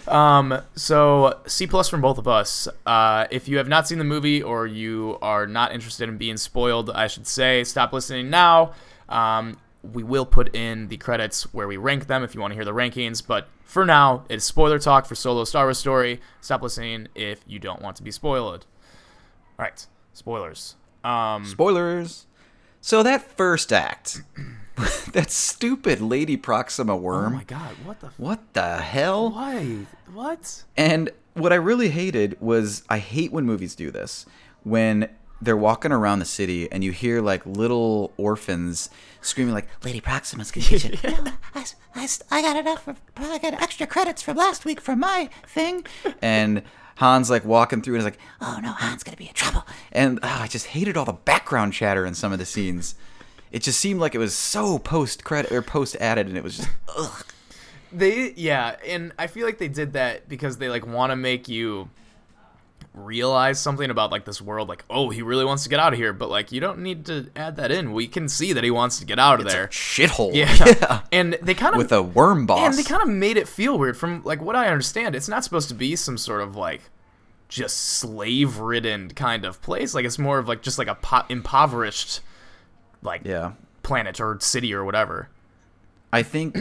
Speaker 1: So C plus from both of us. If you have not seen the movie or you are not interested in being spoiled, I should say stop listening now. We will put in the credits where we rank them if you want to hear the rankings, but for now, it's spoiler talk for Solo Star Wars Story. Stop listening if you don't want to be spoiled. All right, spoilers.
Speaker 2: Spoilers. So that first act, that stupid Lady Proxima worm.
Speaker 1: Oh my god,
Speaker 2: What the hell?
Speaker 1: Why? What?
Speaker 2: And what I really hated was, I hate when movies do this. When they're walking around the city and you hear like little orphans screaming like, Lady Proxima's gonna get you. No, I got enough. I got extra credits from last week from my thing. And Han's like walking through and is like, oh no, Han's gonna be in trouble. And I just hated all the background chatter in some of the scenes. It just seemed like it was so post added, and it was just ugh.
Speaker 1: And I feel like they did that because they like want to make you realize something about like this world, like, oh, he really wants to get out of here, but like you don't need to add that in. We can see that he wants to get out of there.
Speaker 2: A shithole.
Speaker 1: Yeah. And they kind of
Speaker 2: with a worm boss.
Speaker 1: And they kind of made it feel weird. From like what I understand, it's not supposed to be some sort of like just slave-ridden kind of place. Like it's more of like just like a impoverished like planet or city or whatever.
Speaker 2: I think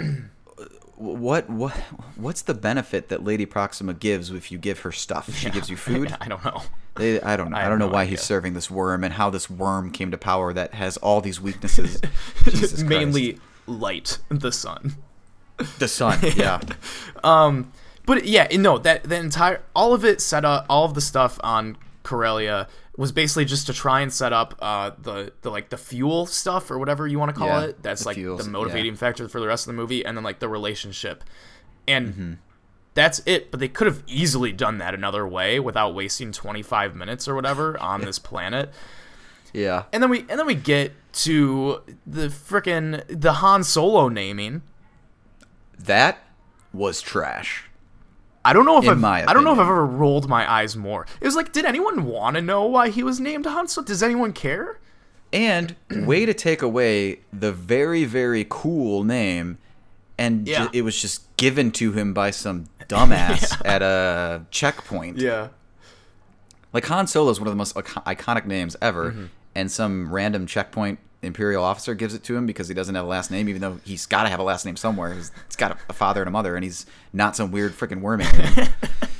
Speaker 2: what's the benefit that Lady Proxima gives if you give her stuff? She gives you food?
Speaker 1: I don't know.
Speaker 2: I don't know. I don't know why he's serving this worm and how this worm came to power that has all these weaknesses. Jesus
Speaker 1: mainly light, the sun.
Speaker 2: The sun, yeah.
Speaker 1: But yeah, no, that the entire all of it set up, all of the stuff on Corellia was basically just to try and set up the like the fuel stuff or whatever you want to call it. That's like fuels, the motivating factor for the rest of the movie, and then like the relationship, and that's it. But they could have easily done that another way without wasting 25 minutes or whatever on this planet.
Speaker 2: Yeah,
Speaker 1: and then we get to the Han Solo naming.
Speaker 2: That was trash.
Speaker 1: I don't know if I've ever rolled my eyes more. It was like, did anyone want to know why he was named Han Solo? Does anyone care?
Speaker 2: And way to take away the very, very cool name, and it was just given to him by some dumbass at a checkpoint.
Speaker 1: Yeah.
Speaker 2: Like Han Solo is one of the most iconic names ever, and some random checkpoint Imperial officer gives it to him because he doesn't have a last name, even though he's got to have a last name somewhere. He's got a father and a mother, and he's not some weird freaking worm alien.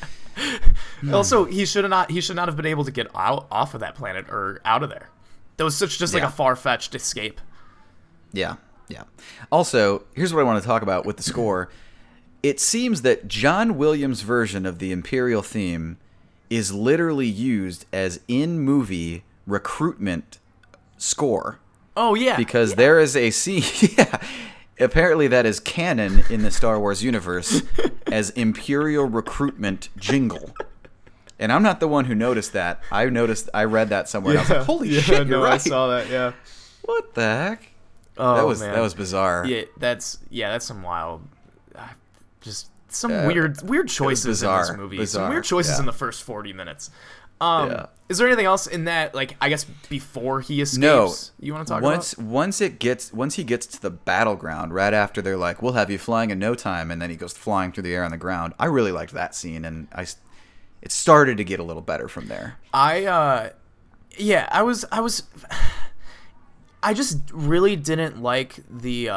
Speaker 1: Also, he should not have been able to get off of that planet or out of there. That was just like a far-fetched escape.
Speaker 2: Yeah. Also, here's what I want to talk about with the score. It seems that John Williams' version of the Imperial theme is literally used as in-movie recruitment score.
Speaker 1: Oh, yeah.
Speaker 2: Because there is a scene, apparently that is canon in the Star Wars universe as Imperial recruitment jingle. And I'm not the one who noticed that. I read that somewhere, and I was like, holy shit, you're right.
Speaker 1: I saw that, yeah.
Speaker 2: What the heck?
Speaker 1: Oh,
Speaker 2: man. That was bizarre.
Speaker 1: Yeah, that's some wild, just some weird choices in this movie. Some weird choices in the first 40 minutes. Is there anything else in that, like, I guess before he escapes, you want to talk about?
Speaker 2: Once he gets to the battleground, right after they're like, we'll have you flying in no time, and then he goes flying through the air on the ground. I really liked that scene, and it started to get a little better from there.
Speaker 1: I just really didn't like the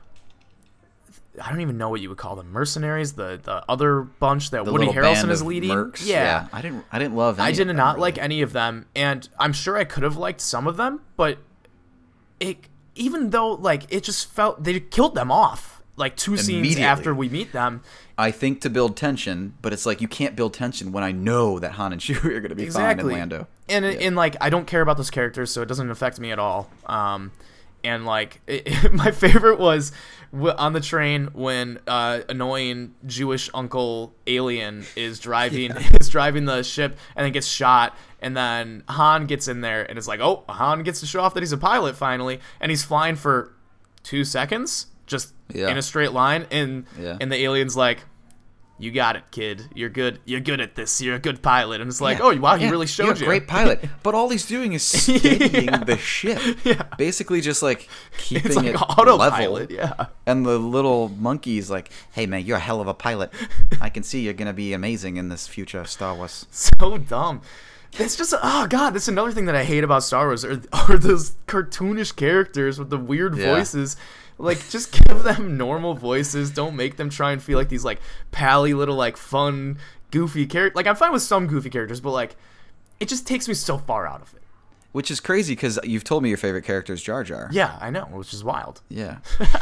Speaker 1: I don't even know what you would call them, mercenaries, the other bunch that Woody Harrelson is leading.
Speaker 2: Mercs. Yeah, I didn't love any
Speaker 1: I did
Speaker 2: of them,
Speaker 1: not
Speaker 2: really.
Speaker 1: like any of them, and I'm sure I could have liked some of them, but even though like it just felt they killed them off like two scenes after we meet them.
Speaker 2: I think to build tension, but it's like you can't build tension when I know that Han and Chewie are going to be fine in Lando.
Speaker 1: And like I don't care about those characters, so it doesn't affect me at all. And like my favorite was on the train when annoying Jewish uncle alien is driving the ship and then gets shot, and then Han gets in there and it's like, oh, Han gets to show off that he's a pilot finally, and he's flying for 2 seconds just in a straight line, and the alien's like, you got it, kid. You're good at this. You're a good pilot. And it's like,
Speaker 2: Yeah.
Speaker 1: oh, wow, he
Speaker 2: Yeah,
Speaker 1: really showed
Speaker 2: you're
Speaker 1: you.
Speaker 2: a great pilot. But all he's doing is steadying the ship.
Speaker 1: Yeah.
Speaker 2: Basically just like keeping
Speaker 1: It's like
Speaker 2: it
Speaker 1: autopilot,
Speaker 2: level.
Speaker 1: yeah.
Speaker 2: And the little monkey's like, hey, man, you're a hell of a pilot. I can see you're going to be amazing in this future Star Wars.
Speaker 1: So dumb. It's just, oh god, that's another thing that I hate about Star Wars are those cartoonish characters with the weird
Speaker 2: Yeah.
Speaker 1: voices. Like, just give them normal voices. Don't make them try and feel like these, like, pally little, like, fun, goofy characters. Like, I'm fine with some goofy characters, but, like, it just takes me so far out of it.
Speaker 2: Which is crazy because you've told me your favorite character is Jar Jar.
Speaker 1: Yeah, I know, which is wild.
Speaker 2: Yeah.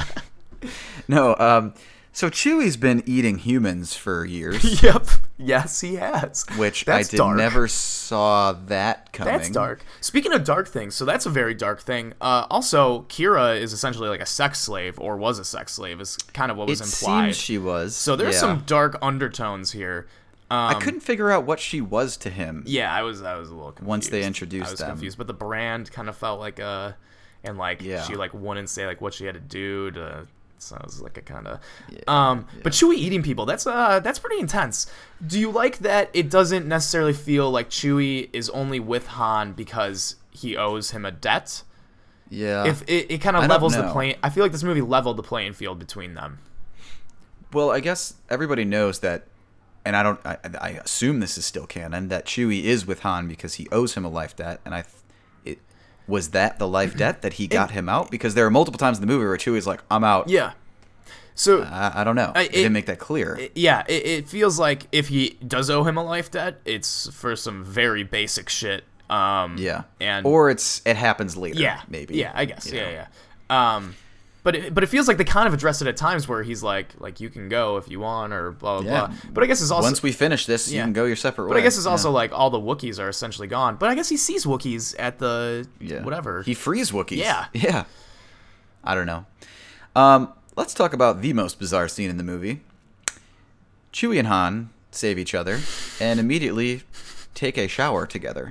Speaker 2: No, so Chewie's been eating humans for years,
Speaker 1: Yep. Yes, he has.
Speaker 2: which
Speaker 1: That's
Speaker 2: I
Speaker 1: dark.
Speaker 2: never saw that coming.
Speaker 1: That's dark. Speaking of dark things, so that's a very dark thing. Also, Kira is essentially like a sex slave, or was a sex slave, is kind of what was
Speaker 2: It
Speaker 1: implied.
Speaker 2: seems she was.
Speaker 1: So there's
Speaker 2: yeah.
Speaker 1: some dark undertones here.
Speaker 2: I couldn't figure out what she was to him.
Speaker 1: Yeah, I was a little confused.
Speaker 2: Once they introduced
Speaker 1: I was
Speaker 2: them.
Speaker 1: confused, but the brand kind of felt like and like
Speaker 2: Yeah.
Speaker 1: she like wouldn't say like what she had to do to. So it was like a kind of,
Speaker 2: Yeah,
Speaker 1: but Chewie eating people, that's pretty intense. Do you like that it doesn't necessarily feel like Chewie is only with Han because he owes him a debt?
Speaker 2: Yeah.
Speaker 1: If it kind
Speaker 2: I
Speaker 1: of
Speaker 2: don't
Speaker 1: levels the
Speaker 2: know.
Speaker 1: plane, I feel like this movie leveled the playing field between them.
Speaker 2: Well, I guess everybody knows that, and I assume this is still canon, that Chewie is with Han because he owes him a life debt, and was that the life debt that he got him out? Because there are multiple times in the movie where Chewie's like, I'm out.
Speaker 1: Yeah. So
Speaker 2: I don't know. It didn't make that clear.
Speaker 1: it feels like if he does owe him a life debt, it's for some very basic shit.
Speaker 2: Yeah.
Speaker 1: And
Speaker 2: or it happens later.
Speaker 1: yeah,
Speaker 2: Maybe.
Speaker 1: Yeah, I guess.
Speaker 2: You know?
Speaker 1: Yeah. But it feels like they kind of address it at times where he's like you can go if you want or blah blah
Speaker 2: Yeah.
Speaker 1: blah. But I guess it's also
Speaker 2: Once we finish this, you
Speaker 1: Yeah.
Speaker 2: can go your separate way.
Speaker 1: But I guess it's also like all the Wookiees are essentially gone. But I guess he sees Wookiees at the whatever.
Speaker 2: He frees Wookiees.
Speaker 1: Yeah.
Speaker 2: Yeah. I don't know. Let's talk about the most bizarre scene in the movie. Chewie and Han save each other and immediately take a shower together.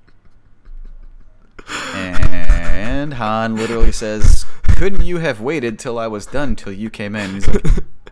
Speaker 2: And Han literally says, couldn't you have waited till I was done till you came in? He's like,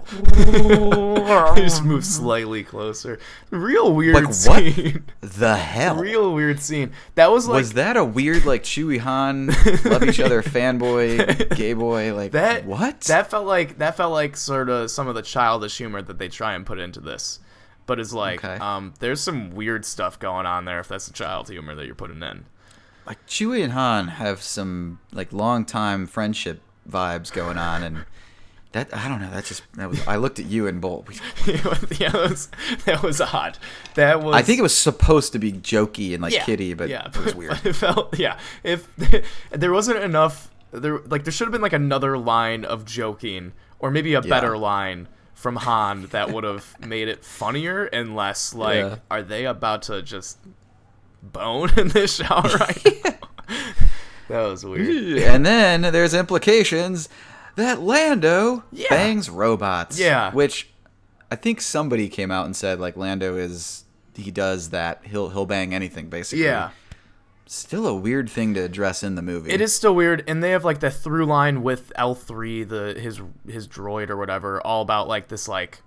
Speaker 1: He just moves slightly closer. Real weird
Speaker 2: like, what
Speaker 1: scene.
Speaker 2: the hell?
Speaker 1: Real weird scene. That was like
Speaker 2: Was that a weird, like, Chewie Han love each other fanboy, gay boy? Like,
Speaker 1: that.
Speaker 2: what?
Speaker 1: That felt like sort of some of the childish humor that they try and put into this. But it's like,
Speaker 2: Okay.
Speaker 1: there's some weird stuff going on there if that's the child humor that you're putting in.
Speaker 2: Like, Chewie and Han have some, like, long-time friendship vibes going on, and that, I don't know, that was, I looked at you and Bolt.
Speaker 1: Yeah, that was odd. That was.
Speaker 2: I think it was supposed to be jokey and, like, kiddie, but
Speaker 1: yeah,
Speaker 2: it was weird.
Speaker 1: But it felt, yeah. If there wasn't enough, there should have been like another line of joking, or maybe a better line from Han that would have made it funnier and less like,
Speaker 2: Yeah.
Speaker 1: are they about to just bone in this shower right now? That was weird.
Speaker 2: And then there's implications that Lando
Speaker 1: Yeah.
Speaker 2: bangs robots.
Speaker 1: Yeah.
Speaker 2: Which I think somebody came out and said, like, Lando he does that. He'll bang anything, basically.
Speaker 1: Yeah.
Speaker 2: Still a weird thing to address in the movie.
Speaker 1: It is still weird, and they have like the through line with L3, his droid or whatever, all about like this like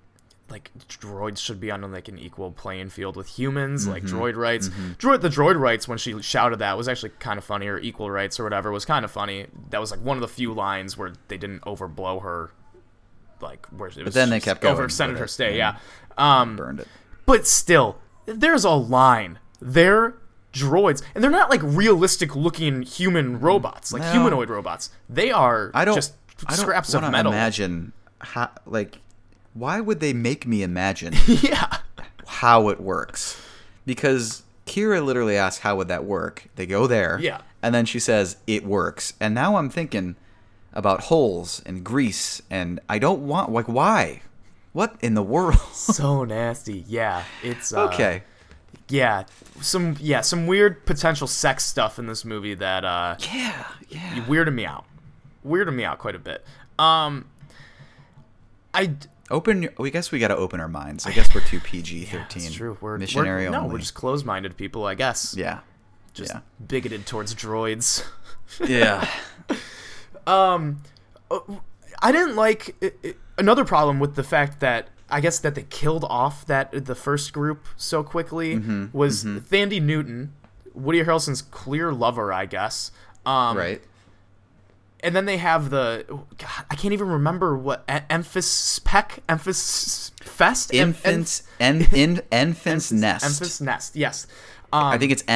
Speaker 1: droids should be on like an equal playing field with humans, like droid rights. The droid rights, when she shouted that, was actually kind of funny, or equal rights or whatever was kind of funny. That was like one of the few lines where they didn't overblow her, like where it was.
Speaker 2: But then they
Speaker 1: just
Speaker 2: kept going
Speaker 1: overextended
Speaker 2: with
Speaker 1: her
Speaker 2: it
Speaker 1: stay.
Speaker 2: and
Speaker 1: Yeah.
Speaker 2: Burned it.
Speaker 1: But still, there's a line. They're droids, and they're not like realistic looking human robots, like
Speaker 2: No.
Speaker 1: humanoid robots. They are just scraps of
Speaker 2: wanna
Speaker 1: metal.
Speaker 2: Imagine how, like, why would they make me imagine
Speaker 1: Yeah.
Speaker 2: how it works? Because Kira literally asks, how would that work? They go there.
Speaker 1: Yeah.
Speaker 2: And then she says, it works. And now I'm thinking about holes and grease, and I don't want, like, why? What in the world?
Speaker 1: So nasty. Yeah. It's
Speaker 2: Okay.
Speaker 1: Yeah. Some weird potential sex stuff in this movie that
Speaker 2: Yeah.
Speaker 1: weirded me out. Weirded me out quite a bit.
Speaker 2: We guess we got to open our minds. I guess we're too PG-13.
Speaker 1: Yeah, that's true. We're
Speaker 2: missionary
Speaker 1: we're,
Speaker 2: only.
Speaker 1: No, we're just closed-minded people, I guess.
Speaker 2: Yeah.
Speaker 1: Just
Speaker 2: yeah.
Speaker 1: bigoted towards droids.
Speaker 2: Yeah.
Speaker 1: I didn't like another problem with the fact that I guess that they killed off the first group so quickly was Thandie Newton, Woody Harrelson's clear lover, I guess.
Speaker 2: Right.
Speaker 1: And then they have I can't even remember what Enfys Fest?
Speaker 2: Infant's Nest.
Speaker 1: Enfys Nest, yes.
Speaker 2: I think it's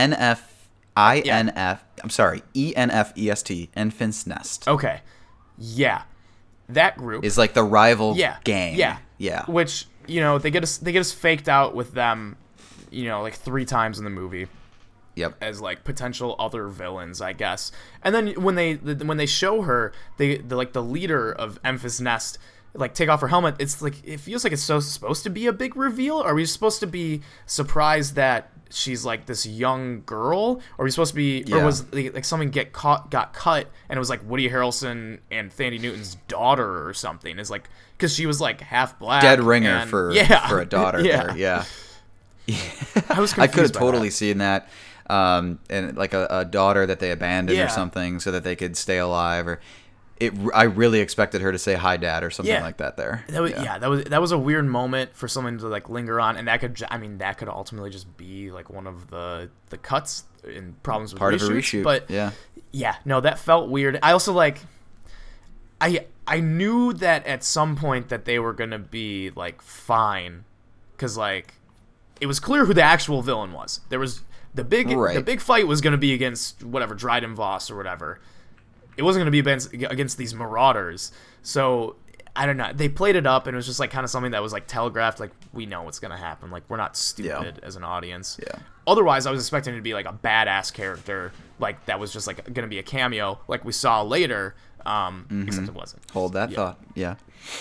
Speaker 2: I'm sorry, ENFEST, Infant's Nest.
Speaker 1: Okay. Yeah. That group
Speaker 2: is like the rival gang.
Speaker 1: Yeah. Which, they get us faked out with them, like 3 times in the movie.
Speaker 2: Yep.
Speaker 1: As like potential other villains, I guess. And then when they show her, the leader of Enfys Nest, like take off her helmet, it's like it feels like it's supposed to be a big reveal. Are we supposed to be surprised that she's like this young girl? Or are we supposed to be or was like something got cut and it was like Woody Harrelson and Thandie Newton's daughter or something? Is like because she was like half black.
Speaker 2: Dead ringer for a daughter there. Yeah. I could have totally seen that. And like a daughter that they abandoned or something so that they could stay alive, or I really expected her to say hi dad or something like that there.
Speaker 1: That was a weird moment for someone to like linger on, and that could ultimately just be like one of the cuts in problems with
Speaker 2: part
Speaker 1: reshoots,
Speaker 2: of a reshoot.
Speaker 1: But that felt weird. I also like I knew that at some point that they were gonna be like fine, because like it was clear who the actual villain was. There was the big fight was going to be against whatever Dryden Voss or whatever. It wasn't going to be against these marauders. So I don't know. They played it up, and it was just like kind of something that was like telegraphed. Like we know what's going to happen. Like we're not stupid as an audience. Yeah. Otherwise, I was expecting it to be like a badass character, like that was just like going to be a cameo, like we saw later. Except it wasn't.
Speaker 2: Hold that thought. Yeah.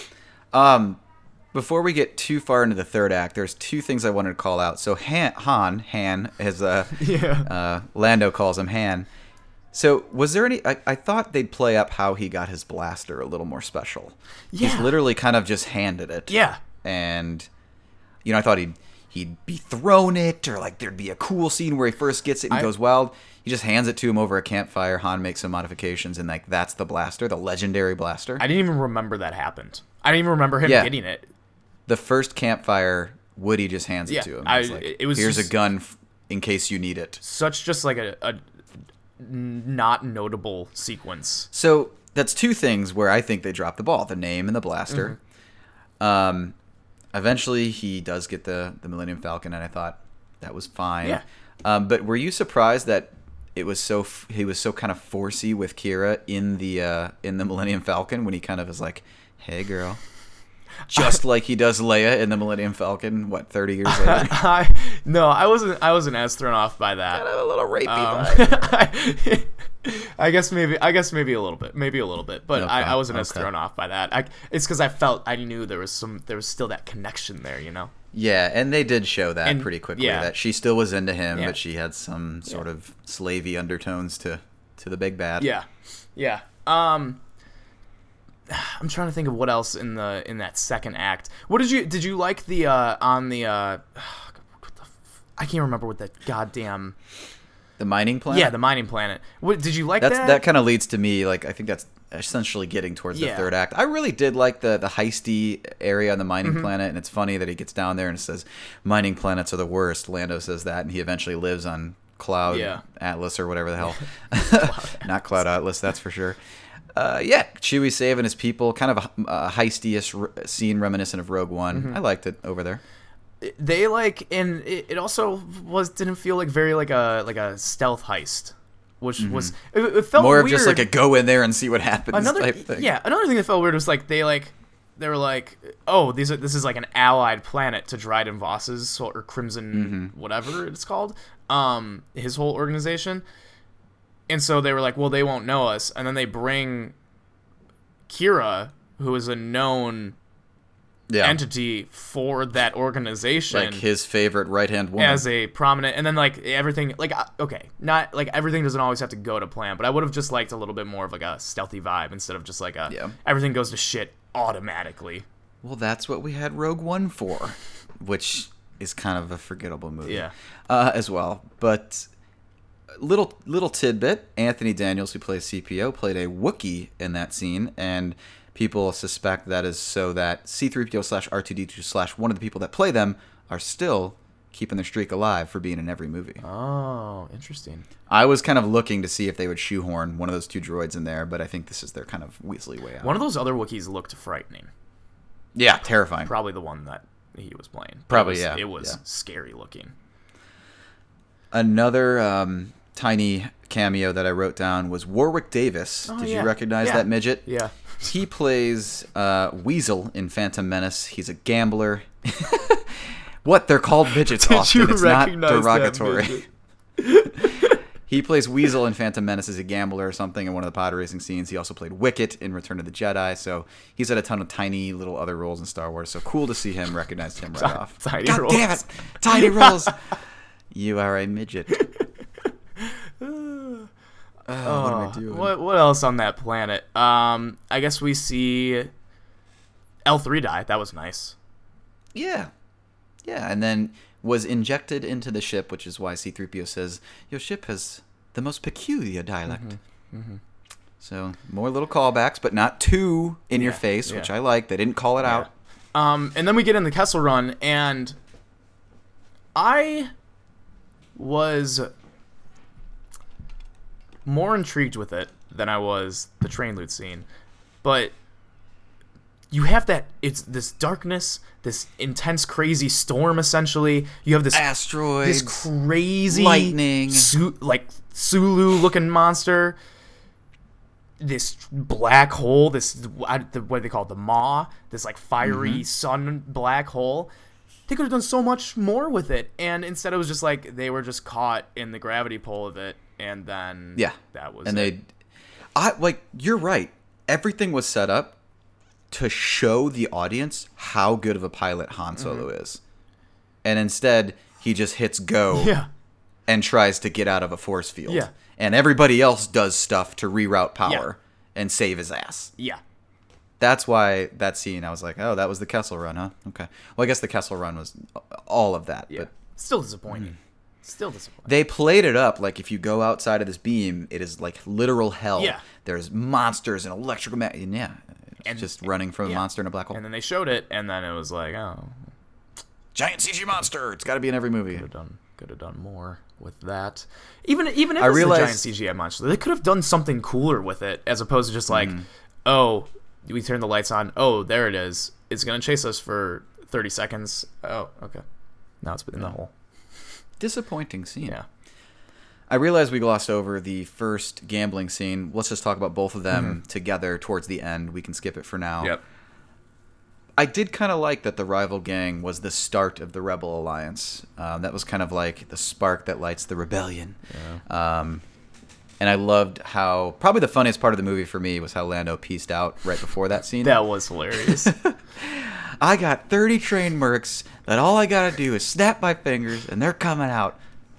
Speaker 2: Before we get too far into the third act, there's 2 things I wanted to call out. So Han, as Lando calls him, Han. So was there any? I thought they'd play up how he got his blaster a little more special. Yeah. He's literally kind of just handed it.
Speaker 1: Yeah.
Speaker 2: And I thought he'd be thrown it, or like there'd be a cool scene where he first gets it and goes wild. He just hands it to him over a campfire. Han makes some modifications, and like that's the blaster, the legendary blaster.
Speaker 1: I didn't even remember that happened. I didn't even remember him getting it.
Speaker 2: The first campfire, Woody just hands it to him. It was here's a gun in case you need it.
Speaker 1: Such just like a not notable sequence.
Speaker 2: So that's 2 things where I think they dropped the ball: the name and the blaster. Eventually, he does get the Millennium Falcon, and I thought that was fine.
Speaker 1: Yeah.
Speaker 2: But were you surprised that he was so kind of forcey with Kira in the Millennium Falcon when he kind of is like, "Hey, girl." Just like he does Leia in the Millennium Falcon, 30 years later?
Speaker 1: I wasn't as thrown off by that.
Speaker 2: Kind of a little rapey vibe.
Speaker 1: I guess maybe a little bit, but okay. I wasn't as thrown off by that. It's because I knew there was still that connection there,
Speaker 2: Yeah, and they did show that pretty quickly that she still was into him, but she had some sort of slavey undertones to the big bad.
Speaker 1: Yeah. I'm trying to think of what else in that second act. What did you like the on the I can't remember what that goddamn
Speaker 2: the mining planet?
Speaker 1: Yeah, the mining planet. What did you like that?
Speaker 2: That kind of leads to me I think that's essentially getting towards the third act. I really did like the heisty area on the mining planet, and it's funny that he gets down there and says mining planets are the worst. Lando says that, and he eventually lives on Cloud Atlas or whatever the hell. Not Cloud Atlas, that's for sure. Chewie saving his people, kind of a heisty-ish scene reminiscent of Rogue One. I liked it over there.
Speaker 1: They and it also didn't feel like very like a stealth heist, which was it felt
Speaker 2: more
Speaker 1: weird.
Speaker 2: Of just like a go in there and see what happens type thing.
Speaker 1: Yeah, another thing that felt weird was like they were like, oh, this is like an allied planet to Dryden Voss's or Crimson whatever it's called, his whole organization. And so they were like, well, they won't know us. And then they bring Kira, who is a known entity for that organization.
Speaker 2: Like his favorite right-hand woman.
Speaker 1: As a prominent... And then, everything... not... everything doesn't always have to go to plan, but I would have just liked a little bit more of, a stealthy vibe instead of just, everything goes to shit automatically.
Speaker 2: Well, that's what we had Rogue One for, which is kind of a forgettable movie.
Speaker 1: Yeah.
Speaker 2: As well. But... Little tidbit, Anthony Daniels, who plays CPO, played a Wookiee in that scene, and people suspect that is so that C-3PO / R2-D2 / one of the people that play them are still keeping their streak alive for being in every movie.
Speaker 1: Oh, interesting.
Speaker 2: I was kind of looking to see if they would shoehorn one of those two droids in there, but I think this is their kind of Weasley way out.
Speaker 1: One of those other Wookiees looked frightening.
Speaker 2: Yeah, terrifying.
Speaker 1: Probably the one that he was playing.
Speaker 2: Probably,
Speaker 1: It was scary looking.
Speaker 2: Another tiny cameo that I wrote down was Warwick Davis. Did you recognize that midget?
Speaker 1: Yeah.
Speaker 2: He plays Weasel in Phantom Menace. He's a gambler. What? They're called midgets often. It's not derogatory. He plays Weasel in Phantom Menace as a gambler or something in one of the pod racing scenes. He also played Wicket in Return of the Jedi. So he's had a ton of tiny little other roles in Star Wars. So cool to see him, recognize him right off.
Speaker 1: Tiny
Speaker 2: God
Speaker 1: roles.
Speaker 2: damn it! Tiny roles. You are a midget. What am I doing?
Speaker 1: What else on that planet? I guess we see L3 die. That was nice.
Speaker 2: Yeah. Yeah, and then was injected into the ship, which is why C-3PO says, your ship has the most peculiar dialect. So, more little callbacks, but not too in your face, which I like. They didn't call it out.
Speaker 1: And then we get in the Kessel Run, and I was more intrigued with it than I was the train loot scene. But you have that, it's this darkness, this intense, crazy storm, essentially. You have this
Speaker 2: asteroids,
Speaker 1: this crazy
Speaker 2: lightning,
Speaker 1: Sulu-looking monster. This black hole, what do they call it, the maw, this like fiery sun black hole. They could have done so much more with it, and instead it was just like they were just caught in the gravity pull of it, and then that was it.
Speaker 2: You're right. Everything was set up to show the audience how good of a pilot Han Solo is. And instead, he just hits go and tries to get out of a force field.
Speaker 1: Yeah.
Speaker 2: And everybody else does stuff to reroute power and save his ass.
Speaker 1: Yeah.
Speaker 2: That's why that scene, I was like, oh, that was the Kessel Run, huh? Okay. Well, I guess the Kessel Run was all of that.
Speaker 1: Yeah.
Speaker 2: But
Speaker 1: still disappointing. Still disappointing.
Speaker 2: they played it up like if you go outside of this beam, it is like literal hell.
Speaker 1: Yeah.
Speaker 2: There's monsters and electrical... It's just running from a monster in a black hole.
Speaker 1: And then they showed it, and then it was like, oh,
Speaker 2: giant CG monster. It's got to be in every movie.
Speaker 1: could have done more with that. Even if it's a giant CGI monster, they could have done something cooler with it, as opposed to just like, oh, we turn the lights on. Oh, there it is. It's gonna chase us for 30 seconds. Oh, okay. Now it's in the hole.
Speaker 2: Disappointing scene.
Speaker 1: Yeah.
Speaker 2: I realize we glossed over the first gambling scene. Let's just talk about both of them together towards the end. We can skip it for now.
Speaker 1: Yep.
Speaker 2: I did kind of like that the rival gang was the start of the Rebel Alliance. That was kind of like the spark that lights the rebellion. Yeah. And I loved how, probably the funniest part of the movie for me was how Lando pieced out right before that scene.
Speaker 1: That was hilarious.
Speaker 2: I got 30 train mercs that all I got to do is snap my fingers and they're coming out.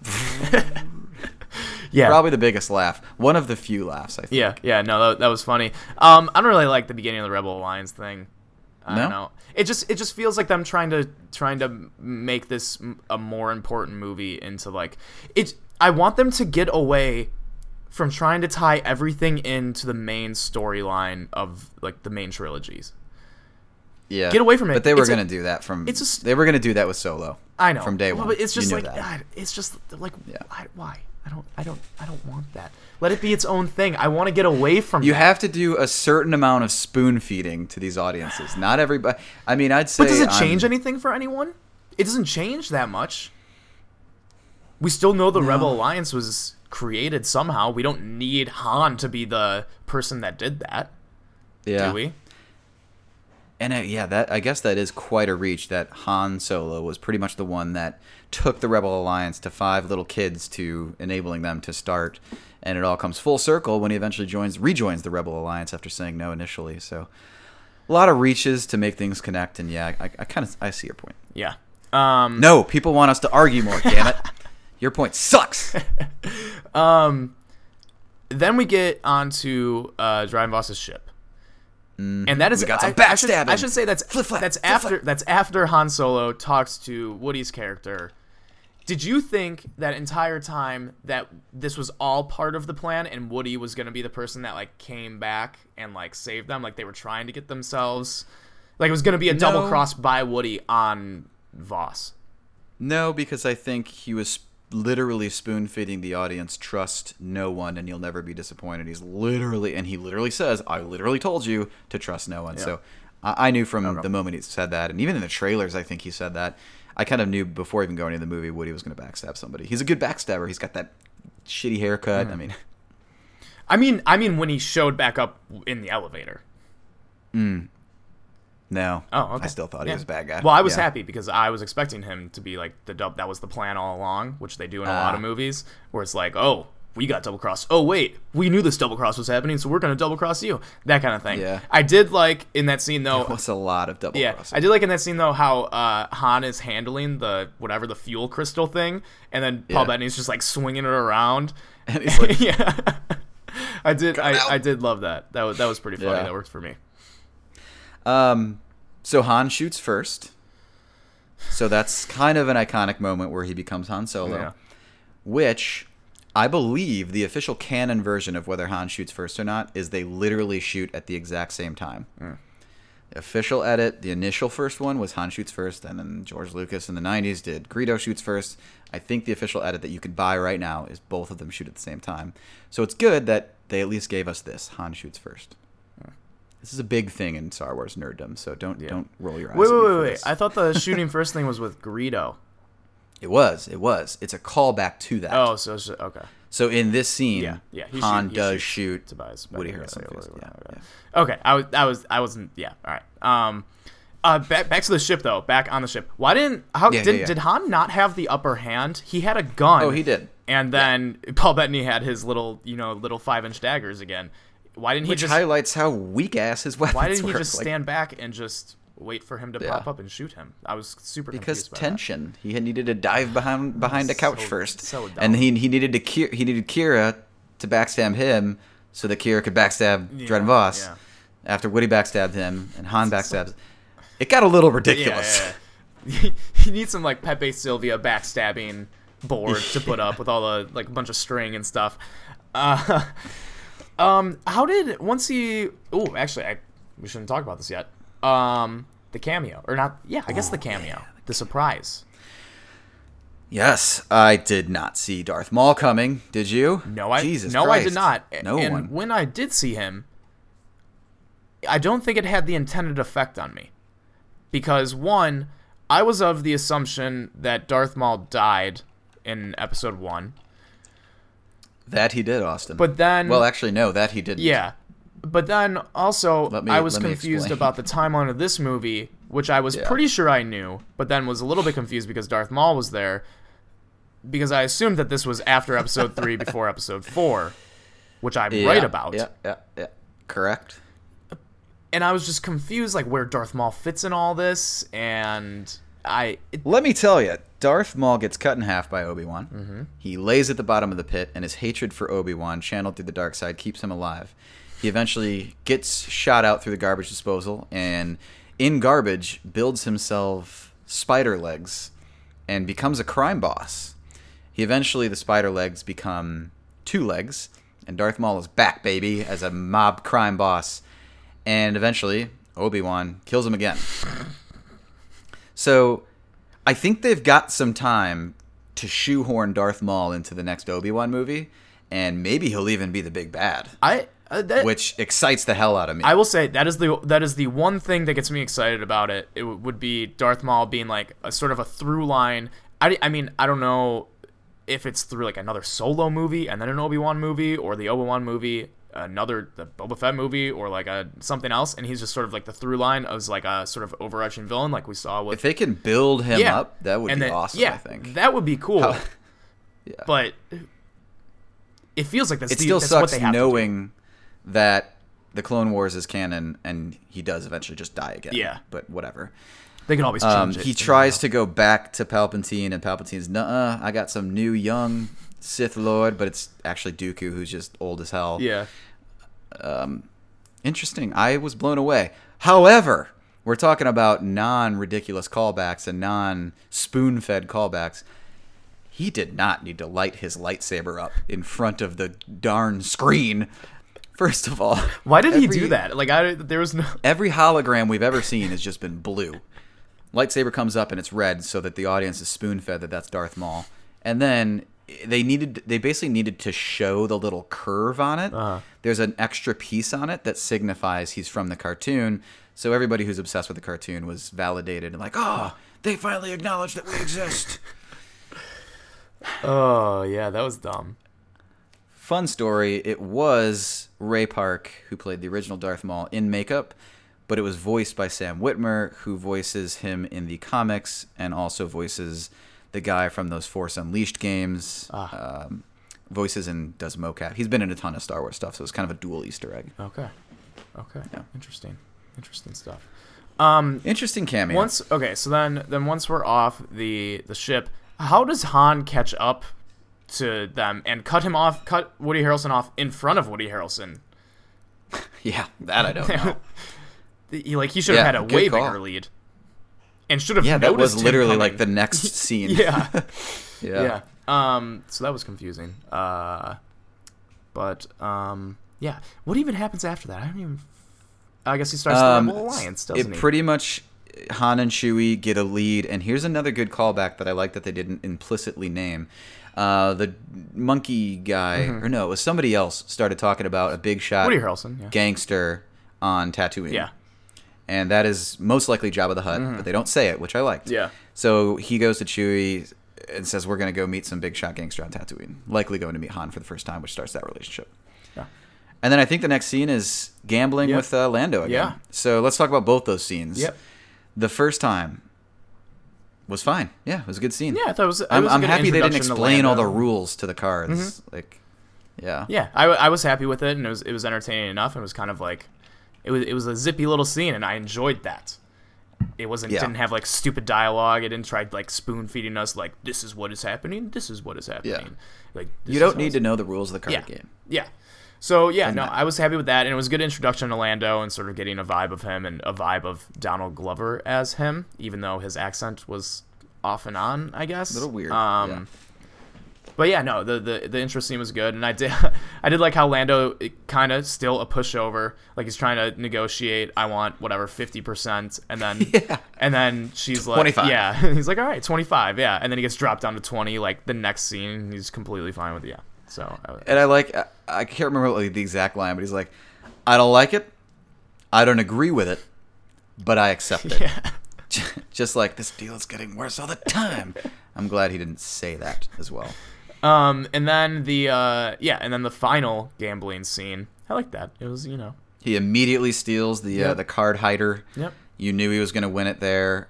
Speaker 1: Yeah.
Speaker 2: Probably the biggest laugh. One of the few laughs, I think.
Speaker 1: Yeah, no, that was funny. I don't really like the beginning of the Rebel Alliance thing. I don't know. It just feels like them trying to make this a more important movie into like it. I want them to get away from trying to tie everything into the main storyline of like the main trilogies.
Speaker 2: Yeah.
Speaker 1: Get away from it.
Speaker 2: But they were going to do that they were going to do that with Solo.
Speaker 1: I know.
Speaker 2: From day one.
Speaker 1: But it's just
Speaker 2: you
Speaker 1: like God, it's just like why? I don't want that. Let it be its own thing. I want to get away from
Speaker 2: You
Speaker 1: that.
Speaker 2: have to do a certain amount of spoon feeding to these audiences. Not everybody. I mean, I'd say.
Speaker 1: But does it change anything for anyone? It doesn't change that much. We still know the Rebel Alliance was created somehow. We don't need Han to be the person that did that.
Speaker 2: Yeah.
Speaker 1: Do we?
Speaker 2: And I guess that is quite a reach. That Han Solo was pretty much the one that took the Rebel Alliance to 5 little kids to enabling them to start, and it all comes full circle when he eventually rejoins the Rebel Alliance after saying no initially. So a lot of reaches to make things connect, and I see your point.
Speaker 1: Yeah.
Speaker 2: No, people want us to argue more. Damn it, your point sucks.
Speaker 1: Then we get onto Dryden Voss's ship. And that is
Speaker 2: we got some backstabbing.
Speaker 1: I should say that's after Han Solo talks to Woody's character, Did you think that entire time that this was all part of the plan and Woody was going to be the person that like came back and like saved them? Like they were trying to get themselves, like it was going to be a double cross by Woody on Voss.
Speaker 2: No, because I think he was literally spoon-feeding the audience, trust no one and you'll never be disappointed. He literally says, I literally told you to trust no one. Yeah. So I knew from the moment he said that, and even in the trailers I think he said that. I kind of knew before even going into the movie Woody was going to backstab somebody. He's a good backstabber. He's got that shitty haircut.
Speaker 1: I mean when he showed back up in the elevator.
Speaker 2: No.
Speaker 1: Oh, okay.
Speaker 2: I still thought he was a bad guy.
Speaker 1: Well, I was happy because I was expecting him to be like that was the plan all along, which they do in a lot of movies, where it's like, oh, we got double crossed. Oh wait, we knew this double cross was happening, so we're gonna double cross you. That kind of thing.
Speaker 2: Yeah.
Speaker 1: I did like in that scene though.
Speaker 2: There was a lot of double crossing.
Speaker 1: I did like in that scene though how Han is handling the fuel crystal thing, and then Paul Bettany's just like swinging it around.
Speaker 2: And he's like,
Speaker 1: yeah. I did love that. That was pretty funny. That worked for me.
Speaker 2: So Han shoots first. So that's kind of an iconic moment where he becomes Han Solo, which I believe the official canon version of whether Han shoots first or not is they literally shoot at the exact same time. The official edit, the initial first one was Han shoots first, and then George Lucas in the 90s did Greedo shoots first. I think the official edit that you could buy right now is both of them shoot at the same time. So it's good that they at least gave us this, Han shoots first. This is a big thing in Star Wars nerddom, so don't roll your eyes.
Speaker 1: Wait. I thought the shooting first thing was with Greedo.
Speaker 2: It was. It's a callback to that.
Speaker 1: Oh, so it's okay.
Speaker 2: So in this scene, Han does shoot
Speaker 1: Tobias
Speaker 2: Woody Harrelson.
Speaker 1: Okay, I wasn't. Yeah, all right. Back to the ship though. Back on the ship. Did Han not have the upper hand? He had a gun.
Speaker 2: Oh, he did.
Speaker 1: And then Paul Bettany had his little 5-inch daggers again. Why didn't he just
Speaker 2: highlights how weak ass his weapons were?
Speaker 1: Why didn't he just stand back and just wait for him to pop up and shoot him? I was super confused by
Speaker 2: tension. That. He needed to dive behind a couch first,
Speaker 1: so dumb.
Speaker 2: And he needed Kira to backstab him so that Kira could backstab Dredden Voss. After Woody backstabbed him and Han backstabs, it got a little ridiculous.
Speaker 1: Yeah. He needs some like Pepe Sylvia backstabbing board to put up with all the like bunch of string and stuff. How did once he? Oh, actually, we shouldn't talk about this yet. The cameo, or not? Yeah, I guess the cameo, the surprise.
Speaker 2: Yes, I did not see Darth Maul coming. Did you?
Speaker 1: No, I did not. And when I did see him, I don't think it had the intended effect on me, because one, I was of the assumption that Darth Maul died in Episode 1.
Speaker 2: That he did, Austin.
Speaker 1: But then...
Speaker 2: Well, actually, no, that he didn't.
Speaker 1: Yeah. But then, also, I was confused about the timeline of this movie, which I was pretty sure I knew, but then was a little bit confused because Darth Maul was there, because I assumed that this was after Episode 3, before Episode 4, which I'm right about.
Speaker 2: Yeah. Correct.
Speaker 1: And I was just confused, like, where Darth Maul fits in all this, and...
Speaker 2: Let me tell you, Darth Maul gets cut in half by Obi-Wan. Mm-hmm. He lays at the bottom of the pit, and his hatred for Obi-Wan, channeled through the dark side, keeps him alive. He eventually gets shot out through the garbage disposal, and in garbage builds himself spider legs and becomes a crime boss. The spider legs become 2 legs, and Darth Maul is back, baby, as a mob crime boss. And eventually, Obi-Wan kills him again. So, I think they've got some time to shoehorn Darth Maul into the next Obi-Wan movie, and maybe he'll even be the big bad. Which excites the hell out of me.
Speaker 1: I will say that is the one thing that gets me excited about it. It would be Darth Maul being like a sort of a through line. I mean, I don't know if it's through like another Solo movie and then an Obi-Wan movie, or the Obi-Wan movie, the Boba Fett movie, or like something else, and he's just sort of like the through line as like a sort of overarching villain, like we saw with.
Speaker 2: If they can build him up, that would be awesome.
Speaker 1: Yeah,
Speaker 2: I think
Speaker 1: that would be cool. But it feels like that's what they have
Speaker 2: knowing that the Clone Wars is canon, and he does eventually just die again.
Speaker 1: Yeah,
Speaker 2: but whatever.
Speaker 1: They can always change it.
Speaker 2: He tries to go back to Palpatine, and Palpatine's, nuh-uh, I got some new young Sith Lord, but it's actually Dooku, who's just old as hell.
Speaker 1: Yeah.
Speaker 2: Interesting. I was blown away. However, we're talking about non-ridiculous callbacks and non-spoon-fed callbacks. he did not need to light his lightsaber up in front of the darn screen. First of all,
Speaker 1: why did he do that? Like, there was no.
Speaker 2: Every hologram we've ever seen has just been blue. Lightsaber comes up and it's red, so that the audience is spoon-fed that that's Darth Maul. And then they basically needed to show the little curve on it. There's an extra piece on it that signifies he's from the cartoon. So everybody who's obsessed with the cartoon was validated and like, oh, they finally acknowledged that we exist.
Speaker 1: Oh, yeah, that was dumb.
Speaker 2: Fun story, it was Ray Park who played the original Darth Maul in makeup, but it was voiced by Sam Witwer, who voices him in the comics and also voices the guy from those Force Unleashed games, voices and does mocap. He's been in a ton of Star Wars stuff, so it's kind of a dual Easter egg.
Speaker 1: Okay. Yeah. Interesting stuff.
Speaker 2: Interesting cameo.
Speaker 1: So then once we're off the ship, how does Han catch up to them and cut Woody Harrelson off in front of Woody Harrelson?
Speaker 2: Yeah, that I don't know.
Speaker 1: He should have had a way bigger lead, and should have.
Speaker 2: Yeah, that was literally
Speaker 1: coming.
Speaker 2: like the next scene.
Speaker 1: Yeah.
Speaker 2: Yeah.
Speaker 1: So that was confusing. Yeah. What even happens after that? I guess he starts the Rebel Alliance, doesn't he?
Speaker 2: Pretty much, Han and Chewie get a lead, and here's another good callback that I like that they didn't implicitly name. The monkey guy, or no, it was somebody else, started talking about a big shot
Speaker 1: Woody Harrelson,
Speaker 2: gangster on Tatooine.
Speaker 1: Yeah.
Speaker 2: And that is most likely Jabba the Hutt, but they don't say it, which I liked.
Speaker 1: Yeah.
Speaker 2: So he goes to Chewie and says, we're going to go meet some big shot gangster on Tatooine. Likely going to meet Han for the first time, which starts that relationship.
Speaker 1: Yeah.
Speaker 2: And then I think the next scene is gambling with Lando again.
Speaker 1: Yeah.
Speaker 2: So let's talk about both those scenes.
Speaker 1: Yep.
Speaker 2: The first time was fine. Yeah, it was a good scene.
Speaker 1: Yeah, I thought it was.
Speaker 2: I'm
Speaker 1: a good
Speaker 2: happy they didn't
Speaker 1: introduction to
Speaker 2: explain all
Speaker 1: Lando.
Speaker 2: the rules to the cards. Yeah.
Speaker 1: Yeah, I was happy with it, and it was entertaining enough. It was kind of like, it was a zippy little scene, and I enjoyed that. It didn't have like stupid dialogue. It didn't try like spoon feeding us like, this is what is happening. This is what is happening.
Speaker 2: Yeah.
Speaker 1: Like
Speaker 2: You don't need to know the rules of the card game.
Speaker 1: Yeah. So I was happy with that, and it was a good introduction to Lando and sort of getting a vibe of him and a vibe of Donald Glover as him, even though his accent was off and on, I guess.
Speaker 2: A little weird.
Speaker 1: But yeah, no, the intro scene was good, and I did like how Lando kind of still a pushover, like he's trying to negotiate. I want whatever 50%, and then and then she's like
Speaker 2: 25.
Speaker 1: Yeah, he's like, all right, 25, yeah, and then he gets dropped down to 20. Like the next scene, and he's completely fine with So
Speaker 2: and I can't remember like the exact line, but he's like, I don't like it, I don't agree with it, but I accept it.
Speaker 1: Yeah.
Speaker 2: Just like this deal is getting worse all the time. I'm glad he didn't say that as well.
Speaker 1: And then the final gambling scene. I like that. It was,
Speaker 2: He immediately steals the card hider.
Speaker 1: Yep.
Speaker 2: You knew he was going to win it there.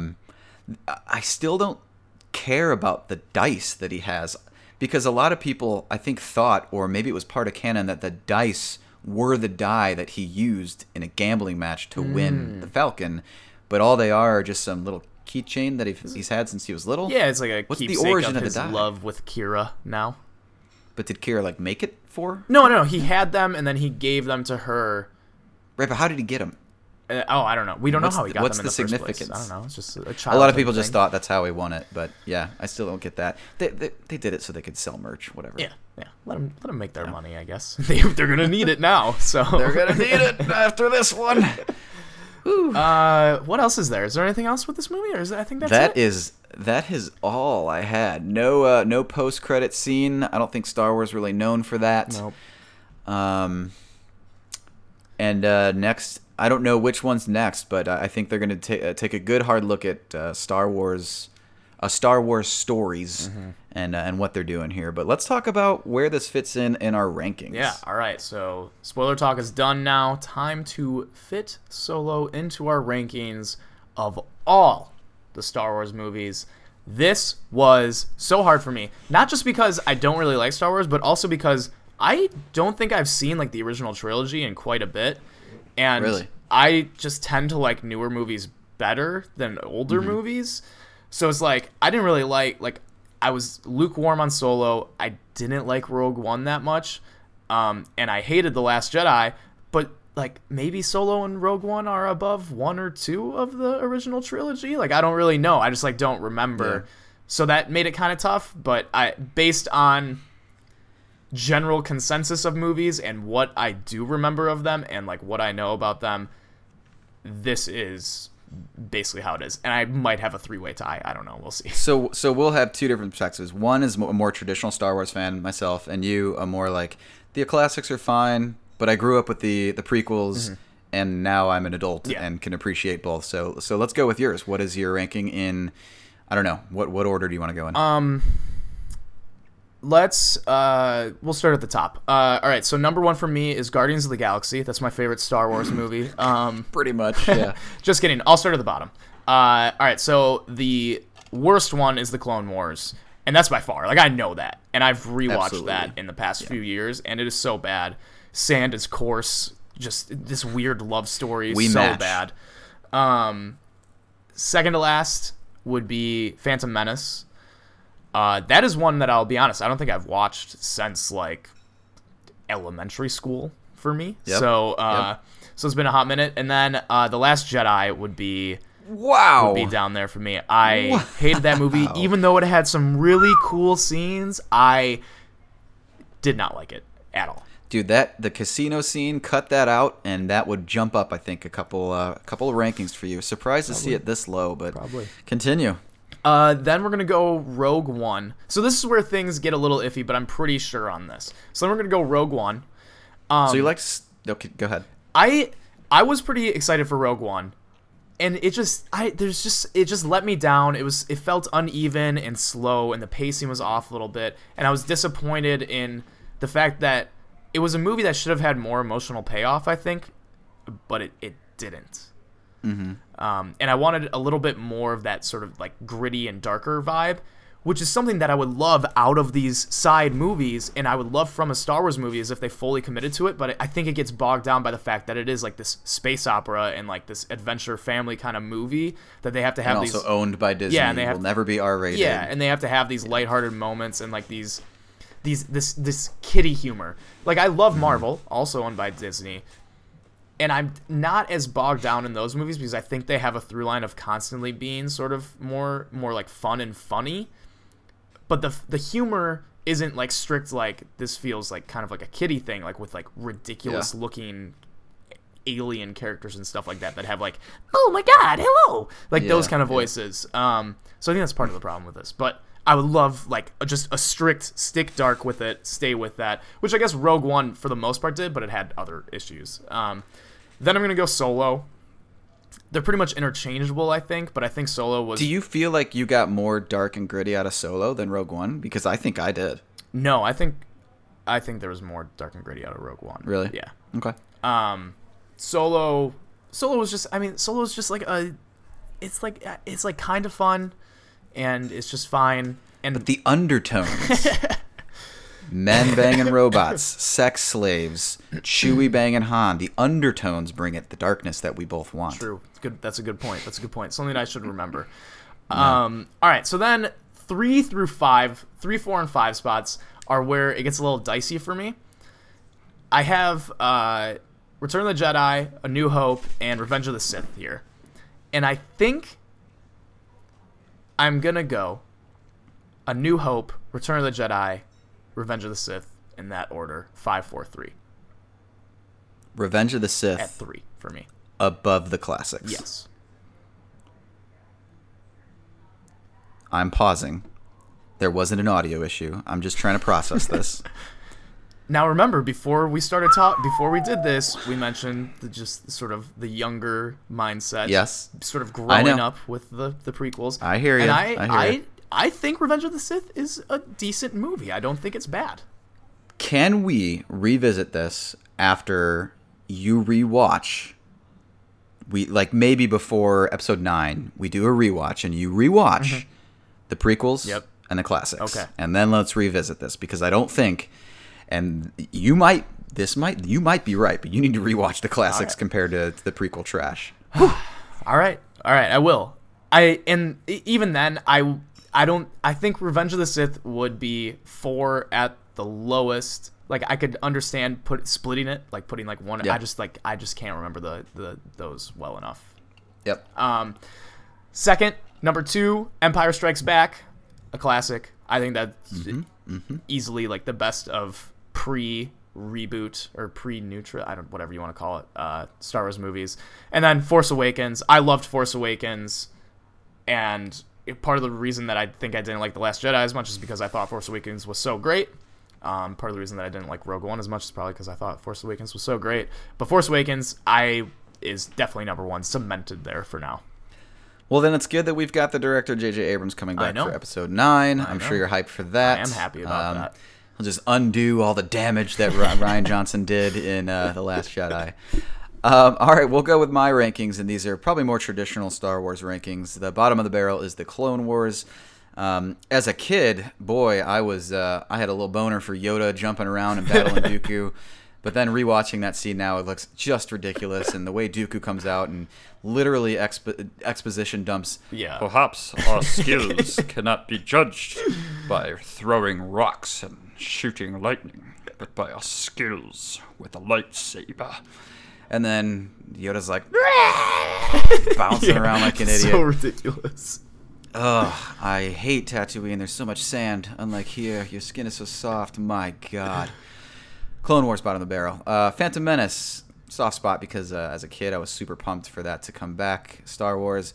Speaker 2: I still don't care about the dice that he has, because a lot of people, I think, thought, or maybe it was part of canon, that the dice were the die that he used in a gambling match to win the Falcon, but all they are just some little keychain that he's had since he was little.
Speaker 1: Yeah, it's like a
Speaker 2: What's the
Speaker 1: keepsake
Speaker 2: origin
Speaker 1: of
Speaker 2: of
Speaker 1: his
Speaker 2: the die?
Speaker 1: love with Kira now.
Speaker 2: But did Kira like make it for?
Speaker 1: No. He had them, and then he gave them to her.
Speaker 2: Right, but how did he get them?
Speaker 1: I don't know. We don't know how he got
Speaker 2: what's
Speaker 1: them in
Speaker 2: the
Speaker 1: the first
Speaker 2: significance?
Speaker 1: place. I don't know. It's just a
Speaker 2: A lot of
Speaker 1: childhood
Speaker 2: people just
Speaker 1: thing.
Speaker 2: thought that's how he won it, but yeah, I still don't get that. They did it so they could sell merch, whatever.
Speaker 1: Yeah. Let them make their money, I guess. They're gonna need it now. So
Speaker 2: They're gonna need it after this one.
Speaker 1: What else is there? Is there anything else with this movie, or I think that's it?
Speaker 2: That is all I had. No post credit scene. I don't think Star Wars really known for that.
Speaker 1: Nope.
Speaker 2: And next, I don't know which one's next, but I think they're going to take a good hard look at Star Wars stories and what they're doing here. But let's talk about where this fits in our rankings.
Speaker 1: Yeah, all right. So spoiler talk is done now. Time to fit Solo into our rankings of all the Star Wars movies. This was so hard for me. Not just because I don't really like Star Wars, but also because I don't think I've seen like the original trilogy in quite a bit. And
Speaker 2: Really?
Speaker 1: I just tend to like newer movies better than older movies. So it's like I didn't really like I was lukewarm on Solo. I didn't like Rogue One that much. And I hated The Last Jedi, but like maybe Solo and Rogue One are above 1 or 2 of the original trilogy. Like I don't really know. I just like don't remember.
Speaker 2: Yeah.
Speaker 1: So that made it kind of tough, but based on general consensus of movies and what I do remember of them and like what I know about them, this is basically how it is. And I might have a 3-way tie. I don't know. We'll see.
Speaker 2: So we'll have two different perspectives. One is a more traditional Star Wars fan, myself, and you a more like the classics are fine, but I grew up with the prequels, and now I'm an adult and can appreciate both. So let's go with yours. What is your ranking in? I don't know. What order do you want to go in?
Speaker 1: We'll start at the top. All right, so number 1 for me is Guardians of the Galaxy. That's my favorite Star Wars movie.
Speaker 2: Pretty much, yeah.
Speaker 1: Just kidding. I'll start at the bottom. All right, so the worst one is the Clone Wars, and that's by far. Like, I know that, and I've rewatched that in the past few years, and it is so bad. Sand is coarse. Just this weird love story is so bad. Second to last would be Phantom Menace. That is one that I'll be honest, I don't think I've watched since like elementary school for me.
Speaker 2: Yep.
Speaker 1: So it's been a hot minute. And then The Last Jedi would be down there for me. I hated that movie, even though it had some really cool scenes. I did not like it at all.
Speaker 2: Dude, the casino scene, cut that out, and that would jump up, I think, a couple of rankings for you. Surprised to see it this low, but continue.
Speaker 1: Then we're going to go Rogue One. So this is where things get a little iffy, but I'm pretty sure on this. So then we're going to go Rogue One.
Speaker 2: So you like... Okay, go ahead.
Speaker 1: I was pretty excited for Rogue One, and it just let me down. It felt uneven and slow, and the pacing was off a little bit, and I was disappointed in the fact that it was a movie that should have had more emotional payoff, I think, but it didn't. Mm-hmm. And I wanted a little bit more of that sort of like gritty and darker vibe, which is something that I would love out of these side movies, and I would love from a Star Wars movie as if they fully committed to it, but I think it gets bogged down by the fact that it is like this space opera and like this adventure family kind of movie that they have to have
Speaker 2: and also owned by Disney. Yeah, and they will never be R-rated.
Speaker 1: Yeah, and they have to have these lighthearted moments and like this kiddie humor. Like, I love Marvel, also owned by Disney, and I'm not as bogged down in those movies because I think they have a through line of constantly being sort of more like fun and funny, but the humor isn't like strict, like this feels like kind of like a kiddie thing, like with like ridiculous looking alien characters and stuff like that have like, oh my god, hello, like those kind of voices. So I think that's part of the problem with this, but I would love like just a strict stick dark with it, stay with that, which I guess Rogue One for the most part did, but it had other issues. Then I'm going to go Solo. They're pretty much interchangeable, I think, but I think Solo was...
Speaker 2: Do you feel like you got more dark and gritty out of Solo than Rogue One? Because I think I did.
Speaker 1: No, I think there was more dark and gritty out of Rogue One.
Speaker 2: Really?
Speaker 1: Yeah.
Speaker 2: Okay.
Speaker 1: Solo was just... I mean, Solo is just like a... It's like kind of fun, and it's just fine.
Speaker 2: But the undertones... Men banging robots, sex slaves, Chewie banging Han. The undertones bring it the darkness that we both want.
Speaker 1: True. Good. That's a good point. Something I should remember. All right. So then 3, 4, and 5 spots are where it gets a little dicey for me. I have Return of the Jedi, A New Hope, and Revenge of the Sith here. And I think I'm going to go A New Hope, Return of the Jedi, Revenge of the Sith, in that order. 5, 4, 3.
Speaker 2: Revenge of the Sith.
Speaker 1: At 3 for me.
Speaker 2: Above the classics.
Speaker 1: Yes.
Speaker 2: I'm pausing. There wasn't an audio issue. I'm just trying to process this.
Speaker 1: Now remember, before we did this, we mentioned just sort of the younger mindset.
Speaker 2: Yes.
Speaker 1: Sort of growing up with the prequels.
Speaker 2: I hear you.
Speaker 1: And I think Revenge of the Sith is a decent movie. I don't think it's bad.
Speaker 2: Can we revisit this after you rewatch? We like maybe before episode 9, we do a rewatch and you rewatch the prequels and the classics.
Speaker 1: Okay.
Speaker 2: And then let's revisit this because I don't think, and you might be right, but you need to rewatch the classics compared to the prequel trash.
Speaker 1: All right, I will. Even then I think Revenge of the Sith would be 4 at the lowest. Like, I could understand splitting it, like putting like one.
Speaker 2: Yeah.
Speaker 1: I just can't remember those well enough.
Speaker 2: Yep.
Speaker 1: Second, number 2, Empire Strikes Back. a classic. I think that's easily like the best of pre-reboot or pre-neutral, whatever you want to call it, Star Wars movies. And then Force Awakens. I loved Force Awakens, and part of the reason that I think I didn't like The Last Jedi as much is because I thought Force Awakens was so great. Part of the reason that I didn't like Rogue One as much is probably because I thought Force Awakens was so great. But Force Awakens, is definitely number one, cemented there for now.
Speaker 2: Well, then it's good that we've got the director J.J. Abrams coming back for Episode 9. I'm sure you're hyped for that.
Speaker 1: I am happy about that.
Speaker 2: He'll just undo all the damage that Rian Johnson did in The Last Jedi. All right, we'll go with my rankings, and these are probably more traditional Star Wars rankings. The bottom of the barrel is the Clone Wars. As a kid, boy, I had a little boner for Yoda jumping around and battling Dooku. But then rewatching that scene now, it looks just ridiculous. And the way Dooku comes out and literally exposition dumps.
Speaker 1: Yeah.
Speaker 3: Perhaps our skills cannot be judged by throwing rocks and shooting lightning, but by our skills with a lightsaber.
Speaker 2: And then Yoda's like, bouncing around like an idiot.
Speaker 1: So ridiculous.
Speaker 2: Ugh, I hate Tatooine. There's so much sand. Unlike here, your skin is so soft. My God. Clone Wars, bottom of the barrel. Phantom Menace, soft spot because as a kid I was super pumped for that to come back. Star Wars,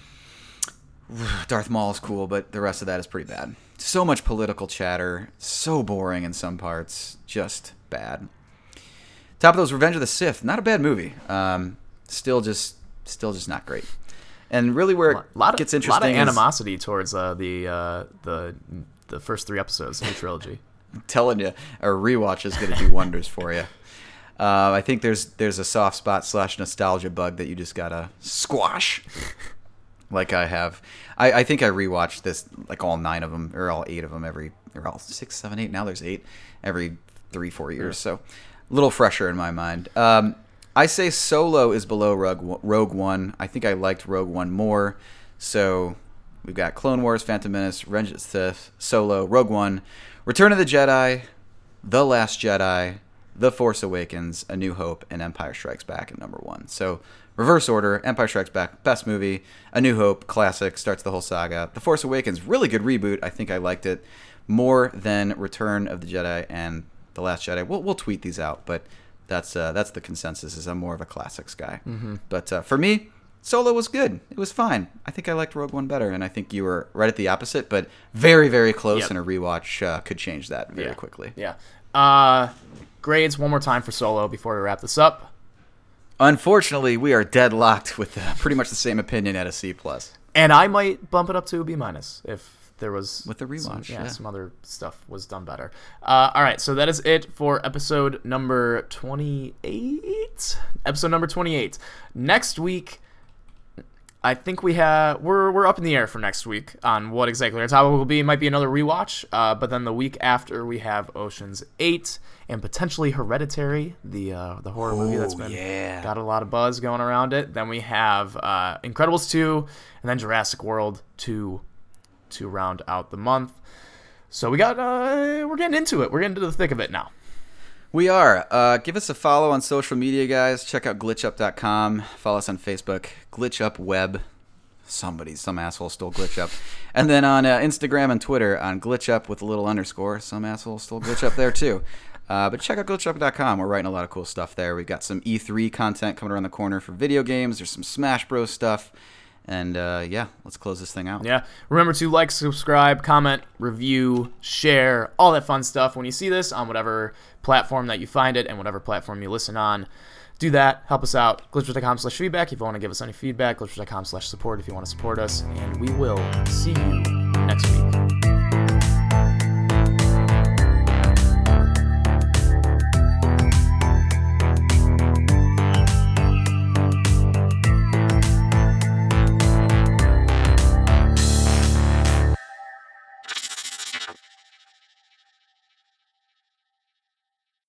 Speaker 2: Darth Maul is cool, but the rest of that is pretty bad. So much political chatter, so boring in some parts, just bad. Top of those, Revenge of the Sith, not a bad movie. Still just not great. And really where it gets interesting,
Speaker 1: a lot of animosity towards the first 3 episodes of the trilogy.
Speaker 2: I'm telling you, a rewatch is going to do wonders for you. I think there's a soft spot / nostalgia bug that you just gotta squash, like I have. I think I rewatched this like all 9 of them or all 8 of them or all 6, 7, 8. Now there's 8 every 3-4 years, so a little fresher in my mind. I say Solo is below Rogue One. I think I liked Rogue One more. So we've got Clone Wars, Phantom Menace, Revenge of the Sith, Solo, Rogue One, Return of the Jedi, The Last Jedi, The Force Awakens, A New Hope, and Empire Strikes Back at number 1. So reverse order, Empire Strikes Back, best movie. A New Hope, classic, starts the whole saga. The Force Awakens, really good reboot. I think I liked it more than Return of the Jedi and The Last Jedi. We'll tweet these out, but that's the consensus, is I'm more of a classics guy. Mm-hmm. But for me, Solo was good. It was fine. I think I liked Rogue One better, and I think you were right at the opposite, but very, very close,
Speaker 1: Yep.
Speaker 2: and a rewatch could change that very quickly.
Speaker 1: Yeah. Grades one more time for Solo before we wrap this up.
Speaker 2: Unfortunately, we are deadlocked with pretty much the same opinion at a C+.
Speaker 1: And I might bump it up to a B- if there was
Speaker 2: With the rewatch,
Speaker 1: some other stuff was done better. All right, so that is it for episode number 28. Episode number 28. Next week, I think we're up in the air for next week on what exactly our topic will be. It might be another rewatch, but then the week after we have Ocean's 8 and potentially Hereditary, the horror movie that's been got a lot of buzz going around it. Then we have Incredibles 2 and then Jurassic World 2 to round out the month. So we're getting into it. We're getting into the thick of it now.
Speaker 2: We are. Give us a follow on social media, guys. Check out glitchup.com. Follow us on Facebook, glitchupweb. Some asshole stole glitchup. And then on Instagram and Twitter on glitchup with a little underscore. Some asshole stole glitchup there too. But check out glitchup.com. We're writing a lot of cool stuff there. We've got some E3 content coming around the corner for video games. There's some Smash Bros stuff. And let's close this thing out.
Speaker 1: Yeah. Remember to like, subscribe, comment, review, share, all that fun stuff. When you see this on whatever platform that you find it and whatever platform you listen on, do that. Help us out. Glitchers.com/feedback if you want to give us any feedback. Glitchers.com/support if you want to support us. And we will see you next week.